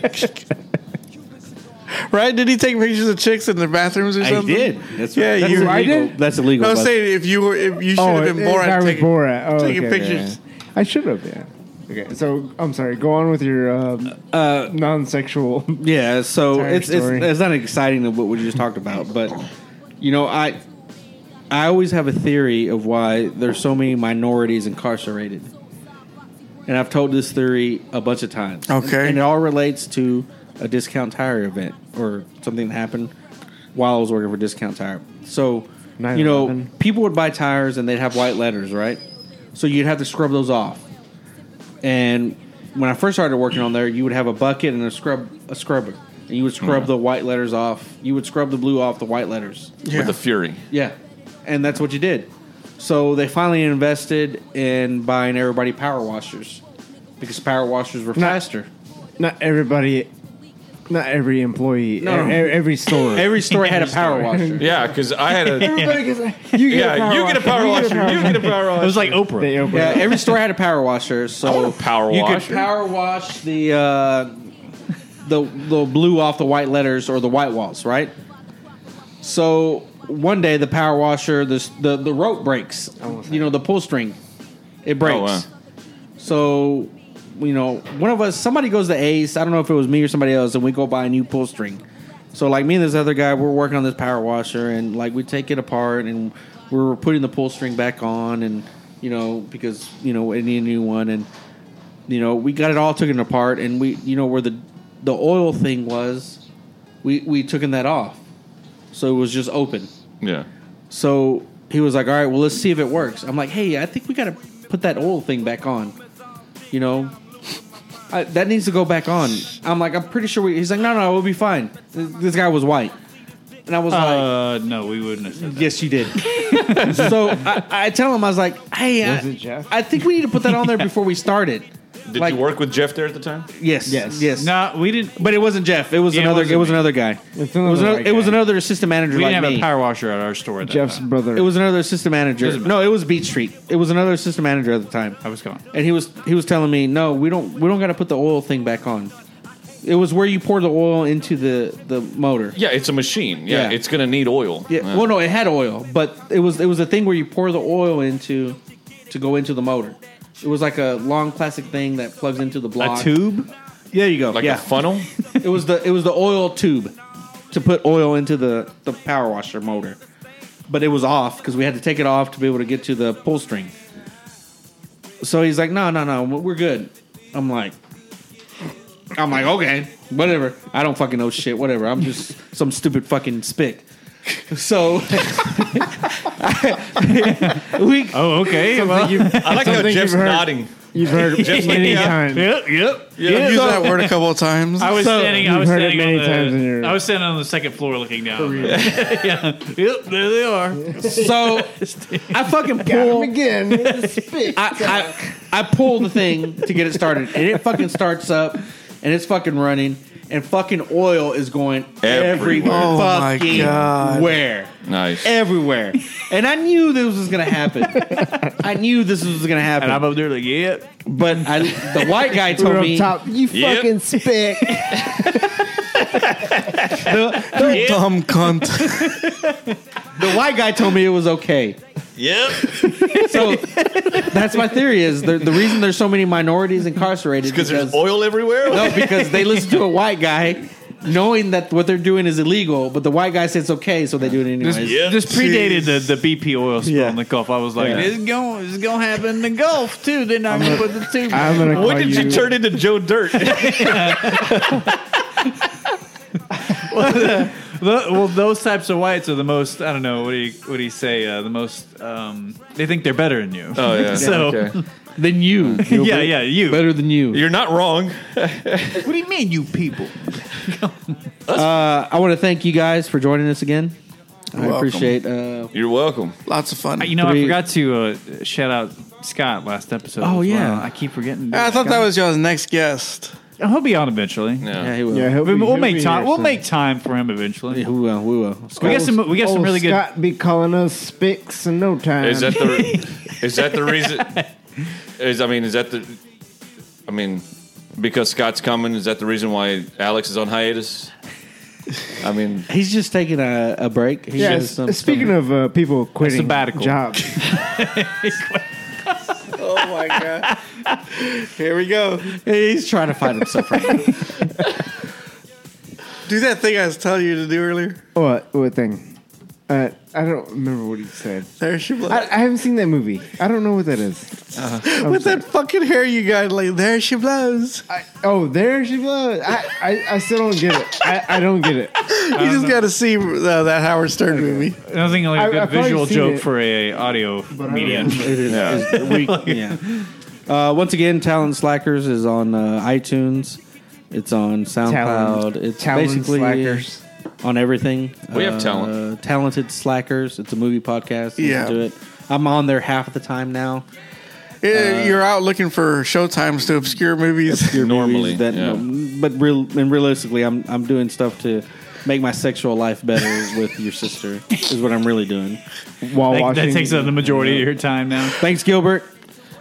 Right? Did he take pictures of chicks in their bathrooms or I something? did. That's Yeah, that's you- illegal. I did? That's illegal. No, I'm but- saying if you were, if you should have been if I Borat was taking, Borat. Oh, taking okay, okay, pictures. yeah. I should have. Yeah. Okay. So I'm sorry. Go on with your um, uh, non-sexual. Yeah, so Tire it's, it's story. it's not exciting of what we just talked about, but you know, I I always have a theory of why there's so many minorities incarcerated, and I've told this theory a bunch of times. Okay. and it all relates to a Discount Tire event or something that happened while I was working for Discount Tire. So you know, nine eleven. people would buy tires and they'd have white letters, right? So you'd have to scrub those off. And when I first started working on there, you would have a bucket and a scrub a scrubber, and you would scrub the white letters off. You would scrub the blue off the white letters. Yeah. With the Fury. Yeah, and that's what you did. So they finally invested in buying everybody power washers because power washers were faster. Not everybody. Not every employee. No, no. e- Every store. Every store had a power washer. Yeah, because I had a. Everybody gets a, you get Yeah, a power you get a power you washer. You get a power It washer. was like Oprah. They open Yeah, it. every store had a power washer. I So want a power you washer. could power wash the uh, the the blue off the white letters or the white walls, right? So one day the power washer, the the, the rope breaks. You know, the pull string, it breaks. Oh, wow. So, you know, one of us, somebody goes to Ace. I don't know if it was me or somebody else, and we go buy a new pull string. So, like me and this other guy, we're working on this power washer, and like we take it apart, and we're putting the pull string back on, and you know, because you know, we need a new one, and you know, we got it all taken apart, and we, you know, where the the oil thing was, we we taken that off, so it was just open. Yeah. So he was like, "All right, well, let's see if it works." I'm like, "Hey, I think we got to put that oil thing back on." You know, I, that needs to go back on. I'm like, I'm pretty sure we. He's like, no, no, we'll be fine. This guy was white, and I was like, Uh, no, we wouldn't have said that. yes, you did. So I, I tell him, I was like, hey, Was I, it Jeff? I think we need to put that on there before we started. Did Like- you work with Jeff there at the time? Yes, Yes. yes. No, we didn't. But it wasn't Jeff. It was Yeah, it another. It, wasn't was me. another guy. It's It was another another, white it was guy. another assistant manager We like didn't have me. a power washer at our store. At that Jeff's time. brother. It was another assistant manager. Doesn't matter. No, it was Beach Street. It was another assistant manager at the time. I was gone. And he was he was telling me, no, we don't we don't got to put the oil thing back on. It was where you pour the oil into the, the motor. Yeah, it's a machine. Yeah, Yeah. it's going to need oil. Yeah. Well, no, it had oil, but it was it was a thing where you pour the oil into to go into the motor. It was like a long plastic thing that plugs into the block. A tube? There you go. Like yeah. a funnel? It was the it was the oil tube to put oil into the, the power washer motor, but it was off because we had to take it off to be able to get to the pull string. So he's like, no, no, no, we're good. I'm like, I'm like, okay, whatever. I don't fucking know shit. Whatever. I'm just some stupid fucking spick. So we Oh, okay. Well, You've, I like how something Jeff's you've heard, nodding. You've heard Jeff's like, many yeah. times. yep, yep. I've used that word a couple of times. I was So, standing. I you've was heard it standing many on times in the. your- I was standing on the second floor, looking down. yeah. Yep. There they are. so I fucking Got him pull. again. I, I I pull the thing to get it started, and it fucking starts up, and it's fucking running, and fucking oil is going every Everywhere. Oh my fucking God. where. Nice. Everywhere. And I knew this was going to happen. I knew this was going to happen. And I'm up there like, yep. but I, the white guy told We're me. up top. You Yep. fucking spick. The, Dumb cunt. the white guy told me it was okay. Yep. So that's my theory is the, the reason there's so many minorities incarcerated Because there's because oil everywhere? no, because they listen to a white guy knowing that what they're doing is illegal, but the white guy says it's okay, so they do it anyways. This, Yep. this predated the, the B P oil spill Yeah. in the Gulf. I was like, Yeah. this is going, this is going to happen in the Gulf too. They're not going to put the tube. I'm gonna call When did you turn into Joe Dirt? The- well, those types of whites are the most. I don't know. What do you what do you say? Uh, the most. Um, they think they're better than you. Oh, yeah. So Okay. Than you. yeah, yeah, you. Better than you. You're not wrong. What do you mean, you people? Uh, I want to thank you guys for joining us again. I welcome. appreciate. Uh, You're welcome. Lots of fun. You know, Three- I forgot to uh, shout out Scott last episode. Oh, as well. yeah. I keep forgetting. to I do thought that Scott. was y'all's next guest. He'll be on eventually. Yeah. yeah, he will. Yeah, he'll We, be- we'll he'll make be time. here We'll soon. make time for him eventually. Yeah, we will. We will. We got some. We got some Old really good. Scott be calling us spicks in no time. Is that the is that the reason? Is I mean, is that the? I mean, because Scott's coming, is that the reason why Alex is on hiatus? I mean, He's just taking a, a break. He yeah, has s- some- speaking some- of uh, people quitting sabbatical. jobs, Oh my god! Here we go. he's trying to find himself right now. Do that thing I was telling you to do earlier. what what thing? Uh, I don't remember what he said. There she blows. I, I haven't seen that movie. I don't know what that is. With that fucking hair you got, like there she blows. I, oh, there she was. I, I, I still don't get it. I, I don't get it. You just got to see uh, that Howard Stern movie. Nothing like a I- good I've probably visual seen joke it. for a audio medium. It is. it's- we- yeah. Uh, once again, Talent Slackers is on uh, iTunes. It's on SoundCloud. Talent- it's Talent basically Slackers. on everything. We have Uh, talent. Talented Slackers. It's a movie podcast. Listen Yeah. to it. I'm on there half of the time now. Uh, You're out looking for showtimes to obscure movies. Your Normally, movies that, yeah. but real and realistically, I'm I'm doing stuff to make my sexual life better with your sister. Is what I'm really doing. While That, watching. that takes up the majority of your time now. Thanks, Gilbert.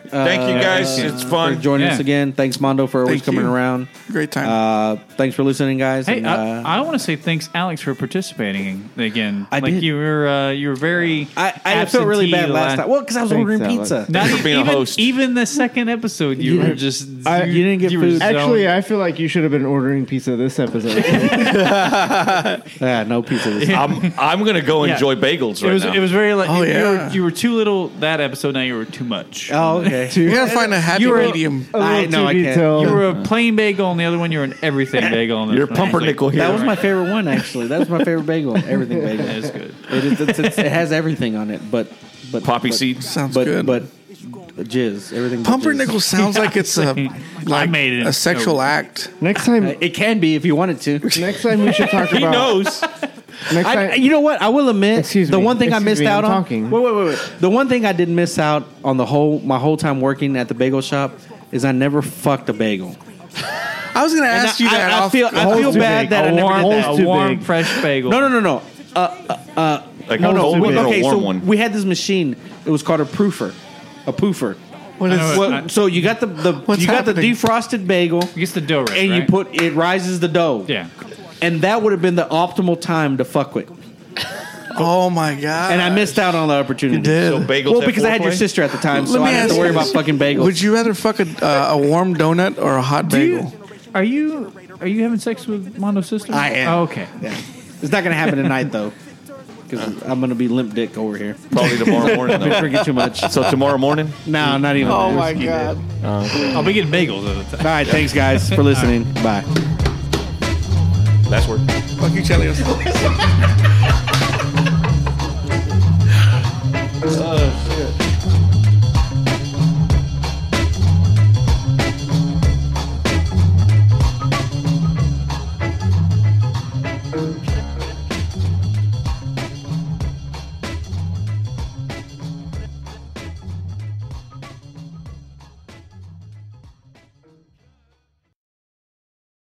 Thank you guys. uh, It's for fun. joining Yeah. us again. Thanks, Mondo, for always Thank coming you. around. Great time. Uh, thanks for listening, guys. Hey, and, I, uh, I want to say thanks, Alex, for participating again. I like did. you were, uh, you were very. I, I felt really bad absentee last la- time. Well, because I was Thanks, ordering Alex. pizza. Not for being a even, host. even the second episode, you Yeah. were just. I- you didn't get were food. zoned. Actually, I feel like you should have been ordering pizza this episode. Yeah, no pizza. This I'm I'm gonna go Yeah. enjoy bagels It right was. now. It was very like Oh, you, you, yeah. were, you were too little that episode. Now you were too much. Oh, okay. you gotta find a happy you were- medium. A little I know, too I can't. detailed. You were a plain bagel, and the other one you were an everything bagel. And You're this one. pumpernickel here. That was my favorite one, actually. That was my favorite bagel. Everything bagel. That's good. It, is, it's, it's, it has everything on it, but but Poppy but, seeds. Sounds but good. but jizz. Everything. but Pumpernickel jizz. sounds like it's a like made it. a sexual Oh. act. Next time, It can be if you wanted to. next time we should talk He about. knows. Next I, time, you know what? I will admit, Excuse the me. one thing I Excuse missed me, out I'm on. talking. Wait, wait, wait, wait. The one thing I did miss out on the whole my whole time working at the bagel shop is I never fucked a bagel. I was gonna And ask you I, that. I, I off- feel I Hole's feel too bad big. that I a never warm, did that. Hole's a too warm big. fresh bagel. No, no, no, no. Uh, uh, uh, Like no, a no. cold we- one or a okay, warm so one? we had this machine. It was called a proofer, a poofer. what is? I know Well, I- so you got the, the What's you got the happening? defrosted bagel, It gets the dough right, and you right? put it rises the dough. Yeah. and that would have been the optimal time to fuck with. Oh my god! And I missed out on the opportunity. You did. So bagels. Well, at because I had your foreplay? sister at the time, so Let me I didn't have ask to worry you about this. fucking bagels. Would you rather fuck a, uh, a warm donut or a hot Do bagel? you, are you are you having sex with Mondo's sister? I am. Oh, okay. Yeah. It's not going to happen tonight, though, because I'm going to be limp dick over here. Probably tomorrow morning. Been Though. drinking too much. So tomorrow morning. No, not even. Oh All my god! I'll be getting bagels at the time. right, thanks, guys, for listening. Bye. Last word. Fuck you, Chelly.